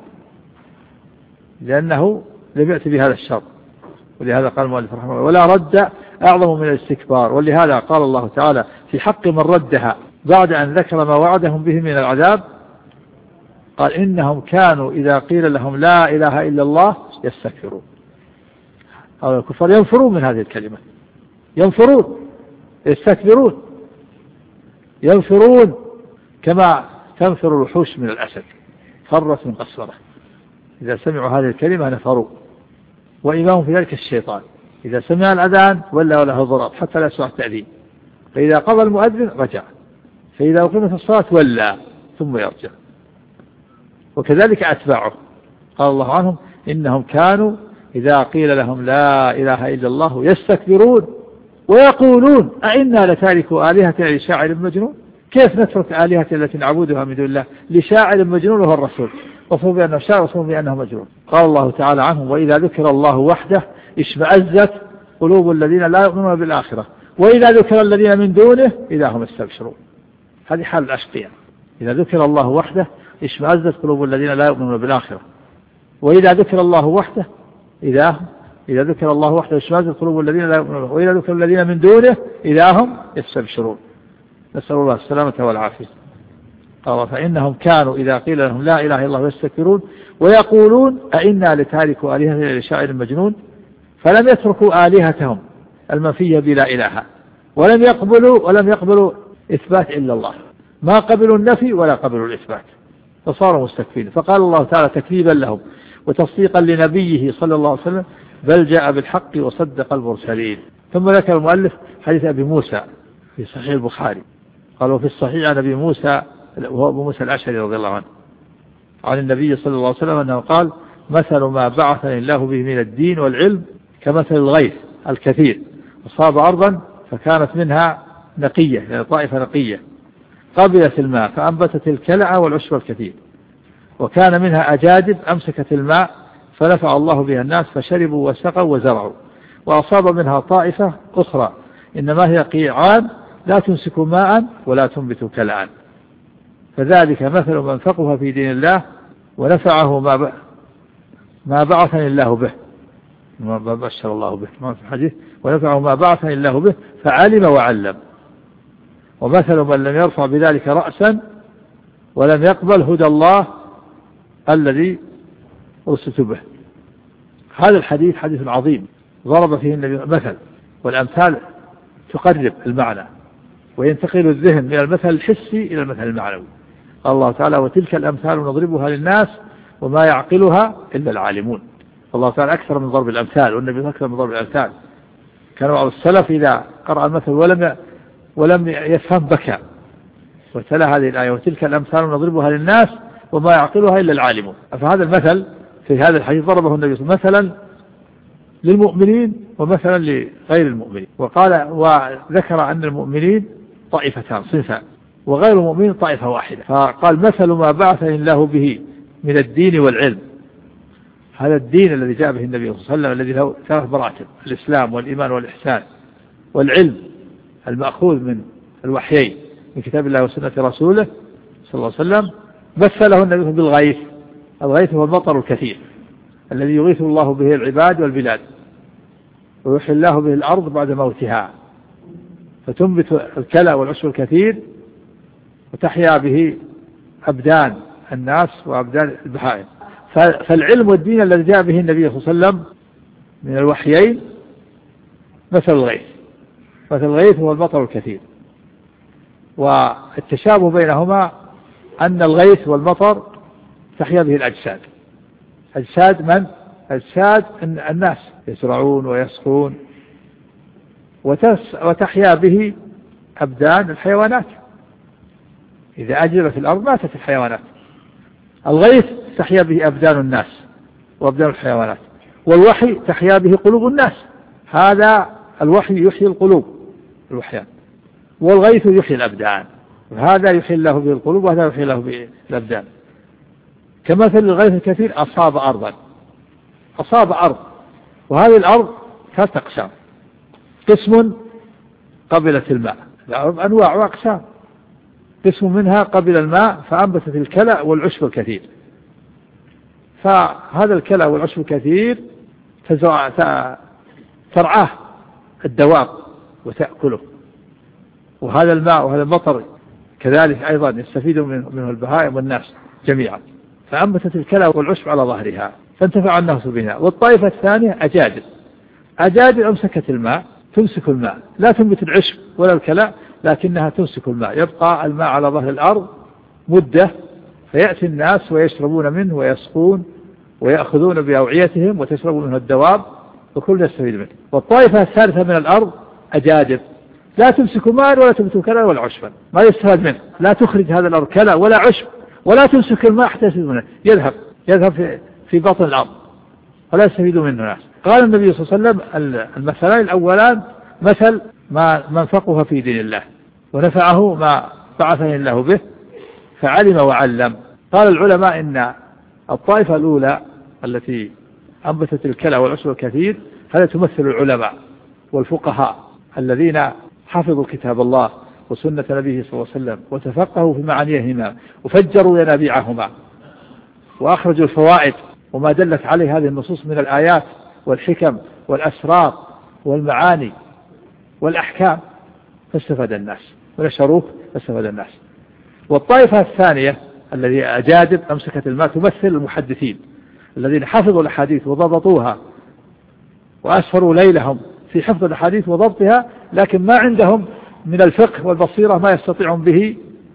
لأنه لم يأتي بهذا الشرط. ولهذا قال المؤلف رحمه الله: ولا رد أعظم من الاستكبار. ولهذا قال الله تعالى في حق من ردها: بعد أن ذكر ما وعدهم به من العذاب قال إنهم كانوا إذا قيل لهم لا إله إلا الله يستكبرون. هؤلاء الكفار ينفرون من هذه الكلمة، ينفرون يستكبرون، ينفرون كما تنفر الوحوش من الأسد، فرت من قسورة. إذا سمعوا هذه الكلمة نفروا. وإمام في ذلك الشيطان، إذا سمع الأذان ولا له ضراب حتى لا يسمع التأذين، فإذا قضى المؤذن رجع، فإذا أقيمت الصلاة ولى ثم يرجع. وكذلك أتباعه قال الله عنهم إنهم كانوا إذا قيل لهم لا إله إلا الله يستكبرون ويقولون أئنا لتاركوا آلهتنا لشاعر مجنون. كيف نترك آلهة التي نعبدها من دون الله لشاعر مجنون وهو الرسول، وصفوا بأنه شاعر وصفوا بأنه مجنون. قال الله تعالى عنهم وإذا ذكر الله وحده اشمأزت قلوب الذين لا يؤمنون بالآخرة وإذا ذكر الذين من دونه إذا هم يستبشرون. هذه حال الأشقياء، إذا ذكر الله وحده اشمأزت قلوب الذين لا يؤمنون بالآخرة وإذا ذكر الله وحده إذا ذكر الله وحده اشمأزت قلوب الذين لا يؤمنون وإذا ذكر الذين من دونه إذا هم يستبشرون. نسأل الله السلامة والعافية. قال فإنهم كانوا إذا قيل لهم لا إله إلا الله يستكبرون ويقولون أئنا لتاركوا آلهتنا لشاعر مجنون. فلم يتركوا آلهتهم المنفية بلا إله، ولم يقبلوا إثبات إلا الله، ما قبلوا النفي ولا قبلوا الإثبات، فصاروا مستكبرين. فقال الله تعالى تكذيبا لهم وتصديقا لنبيه صلى الله عليه وسلم بل جاء بالحق وصدق المرسلين. ثم ذكر المؤلف حديث أبي موسى في صحيح البخاري، قالوا في الصحيح عن أبي موسى وهو أبو موسى الأشعري رضي الله عنه عن النبي صلى الله عليه وسلم أنه قال مثل ما بعثني الله به من الدين والعلم كمثل الغيث الكثير أصاب أرضا فكانت منها نقية، يعني طائفة نقية قبلت الماء فأنبتت الكلأ والعشب الكثير، وكان منها أجادب أمسكت الماء فنفع الله بها الناس فشربوا وسقوا وزرعوا، وأصاب منها طائفة أخرى إنما هي قيعان لا تمسك ماء ولا تنبت كلأ، فذلك مثل من فقه في دين الله ونفعه ما بعثني الله به، ما بشر الله به ما في الحديث، ونفعه ما بعثني الله به فعلم وعلم. ومثل من لم يرفع بذلك رأسا ولم يقبل هدى الله الذي أرسلت به. هذا الحديث حديث عظيم ضرب فيه النبي مثل، والأمثال تقرب المعنى وينتقل الذهن من المثل الحسي إلى المثل المعنوي. قال الله تعالى وتلك الأمثال نضربها للناس وما يعقلها إلا العالمون. الله تعالى أكثر من ضرب الأمثال، والنبي أكثر من ضرب الأمثال. كانوا بعض السلف إذا قرأ المثل ولم يفهم بكى، وتلا هذه الآية وتلك الأمثال نضربها للناس وما يعقلها إلا العالمون. فهذا المثل في هذا الحديث ضربه النبي مثلا للمؤمنين ومثلا لغير المؤمنين، وذكر أن المؤمنين طائفتان صنفان وغير المؤمنين طائفة واحدة، فقال مثل ما بعثني الله به من الدين والعلم. هذا الدين الذي جاء به النبي صلى الله عليه وسلم الذي له 3 مراتب: الإسلام والإيمان والإحسان، والعلم المأخوذ من الوحيين من كتاب الله وسنة رسوله صلى الله عليه وسلم. مثله النبي بالغيث. الغيث هو المطر الكثير الذي يغيث الله به العباد والبلاد ويحيي الله به الأرض بعد موتها فتنبت الكلى والعشب الكثير وتحيا به أبدان الناس وأبدان البهائم. فالعلم والدين الذي جاء به النبي صلى الله عليه وسلم من الوحيين مثل الغيث. مثل الغيث هو المطر الكثير، والتشابه بينهما أن الغيث والمطر تحيا به الأجساد. أجساد من؟ أجساد الناس يزرعون ويسقون، وتحيا به أبدان الحيوانات. إذا أجرت الأرض ماتت الحيوانات. الغيث تحيا به أبدان الناس وأبدان الحيوانات، والوحي تحيا به قلوب الناس. هذا الوحي يحيي القلوب الوحيان، والغيث يحيي الأبدان. هذا يحيي الله به القلوب وهذا يحيي الله به الأبدان. كمثل الغيث الكثير أصاب أرضا. أصاب أرض، وهذه الأرض 3 أقسام: قسم قبلت الماء، الأرض أنواع وأقسام، قسم منها قبل الماء فأنبتت الكلأ والعشب الكثير. فهذا الكلأ والعشب الكثير ترعاه الدواب وتأكله، وهذا الماء وهذا المطر كذلك أيضا يستفيد منه البهائم والناس جميعا. فأنبتت الكلى والعشب على ظهرها فانتفع الناس بها. والطائفة الثانية أجادب أمسكت الماء، تمسك الماء، لا تنبت العشب ولا الكلى، لكنها تمسك الماء، يبقى الماء على ظهر الأرض مدة، فيأتي الناس ويشربون منه ويسقون ويأخذون بأوعيتهم وتشرب منه الدواب وكل يستفيد منه. والطائفة الثالثة من الأرض أجادب، لا تمسك ماء ولا تنبت كلى ولا عشبا، ما يستفاد منه، لا تخرج هذا الأرض كلى ولا عشب ولا تمسك الماء حتى يستفيد منه، يذهب في بطن الأرض ولا يستفيد منه الناس. قال النبي صلى الله عليه وسلم المثلان الأولان مثل من فقه في دين الله ونفعه ما بعثه الله به فعلم وعلم. قال العلماء إن الطائفة الأولى التي أنبتت الكلى والعشب الكثير هذا تمثل العلماء والفقهاء الذين حفظوا كتاب الله وسنة نبيه صلى الله عليه وسلم وتفقهوا في معانيهما وفجروا ينابيعهما وأخرجوا الفوائد وما دلت عليه هذه النصوص من الآيات والحكم والأسرار والمعاني والأحكام، فاستفاد الناس ونشروه فاستفاد الناس. والطائفة الثانية الذي أجادب أمسكت الماء تمثل المحدثين الذين حفظوا الأحاديث وضبطوها وأسفروا ليلهم في حفظ الأحاديث وضبطها، لكن ما عندهم من الفقه والبصيرة ما يستطيعون به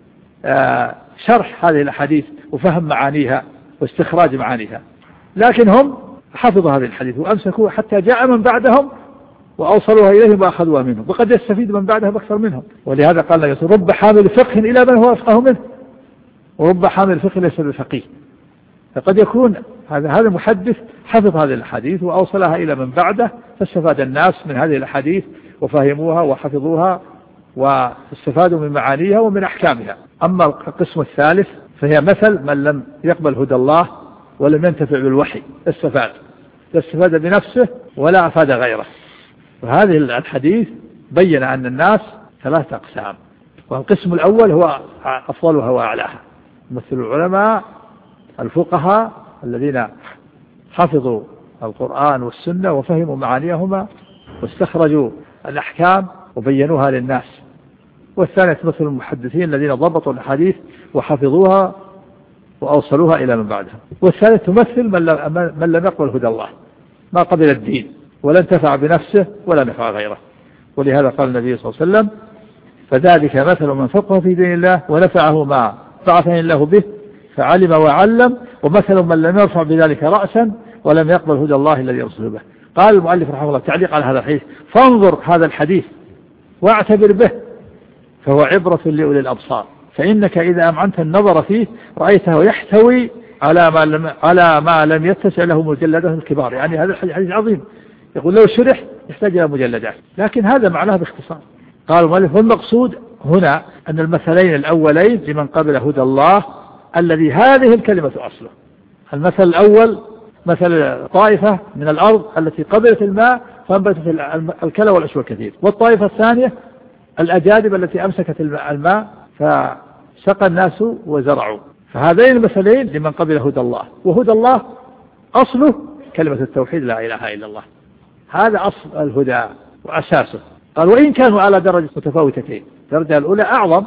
شرح هذه الأحاديث وفهم معانيها واستخراج معانيها، لكن هم حفظوا هذه الحديث وأمسكوا حتى جاء من بعدهم وأوصلوها إليهم وأخذوها منهم، وقد يستفيد من بعدهم أكثر منهم. ولهذا قال رب حامل فقه إلى من هو أفقه منه ورب حامل فقه ليس بفقيه. فقد يكون هذا محدث حفظ هذه الحديث وأوصلها إلى من بعده فاستفاد الناس من هذه الحديث وفهموها وحفظوها واستفادوا من معانيها ومن أحكامها. أما القسم الثالث فهي مثل من لم يقبل هدى الله ولم ينتفع بالوحي، لا استفاد بنفسه ولا أفاد غيره. وهذه الحديث بين أن الناس ثلاثة أقسام، والقسم الأول هو أفضلها وأعلاها، مثل العلماء الفقهاء الذين حفظوا القرآن والسنة وفهموا معانيهما واستخرجوا الأحكام وبينوها للناس. والثانية مثل المحدثين الذين ضبطوا الحديث وحفظوها وأوصلوها إلى من بعدها. والثالث تمثل من لم يقبل هدى الله، ما قبل الدين ولا انتفع بنفسه ولا نفع غيره. ولهذا قال النبي صلى الله عليه وسلم فذلك مثل من فقه في دين الله ونفعه ما بعثه الله به فعلم وعلم، ومثل من لم يرفع بذلك رأسا ولم يقبل هدى الله الذي أرسل به. قال المؤلف رحمه الله تعليق على هذا الحديث فانظر هذا الحديث واعتبر به فهو عبرة لأولي الأبصار، فإنك إذا أمعنت النظر فيه رأيته يحتوي على ما لم يتسع له مجلدات الكبار. يعني هذا الحديث عظيم، يقول لو شرح يحتاج إلى مجلدات، لكن هذا معناه باختصار. قال المؤلف والمقصود هنا أن المثلين الأولين لمن قبل هدى الله الذي هذه الكلمة أصله. المثل الأول مثل طائفة من الأرض التي قبلت الماء فانبتت الكلى والعشب الكثير، والطائفة الثانية الأجادب التي أمسكت الماء فسقى الناس وزرعوا. فهذين المثلين لمن قبل هدى الله، وهدى الله أصله كلمة التوحيد لا إله إلا الله، هذا أصل الهدى وأساسه. قال وإن كانوا على درجة متفاوتتين، الدرجة الأولى أعظم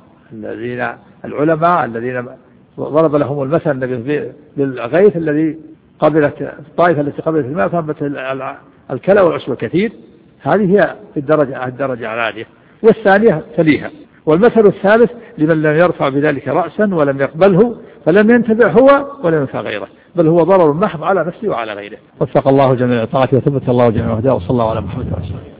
العلماء الذين ضرب لهم المثل للغيث الذي قبلت الطائفة التي قبلت الماء فانبت الكلى والعشب الكثير، هذه هي الدرجة العالية، والثانية تليها. والمثل الثالث لمن لم يرفع بذلك رأسا ولم يقبله فلم ينتفع هو ولم ينفع غيره، بل هو ضرر محض على نفسه وعلى غيره. وفق الله جميع طاعته وثبت الله جميع هداه، وصلى الله على محمد ورسوله.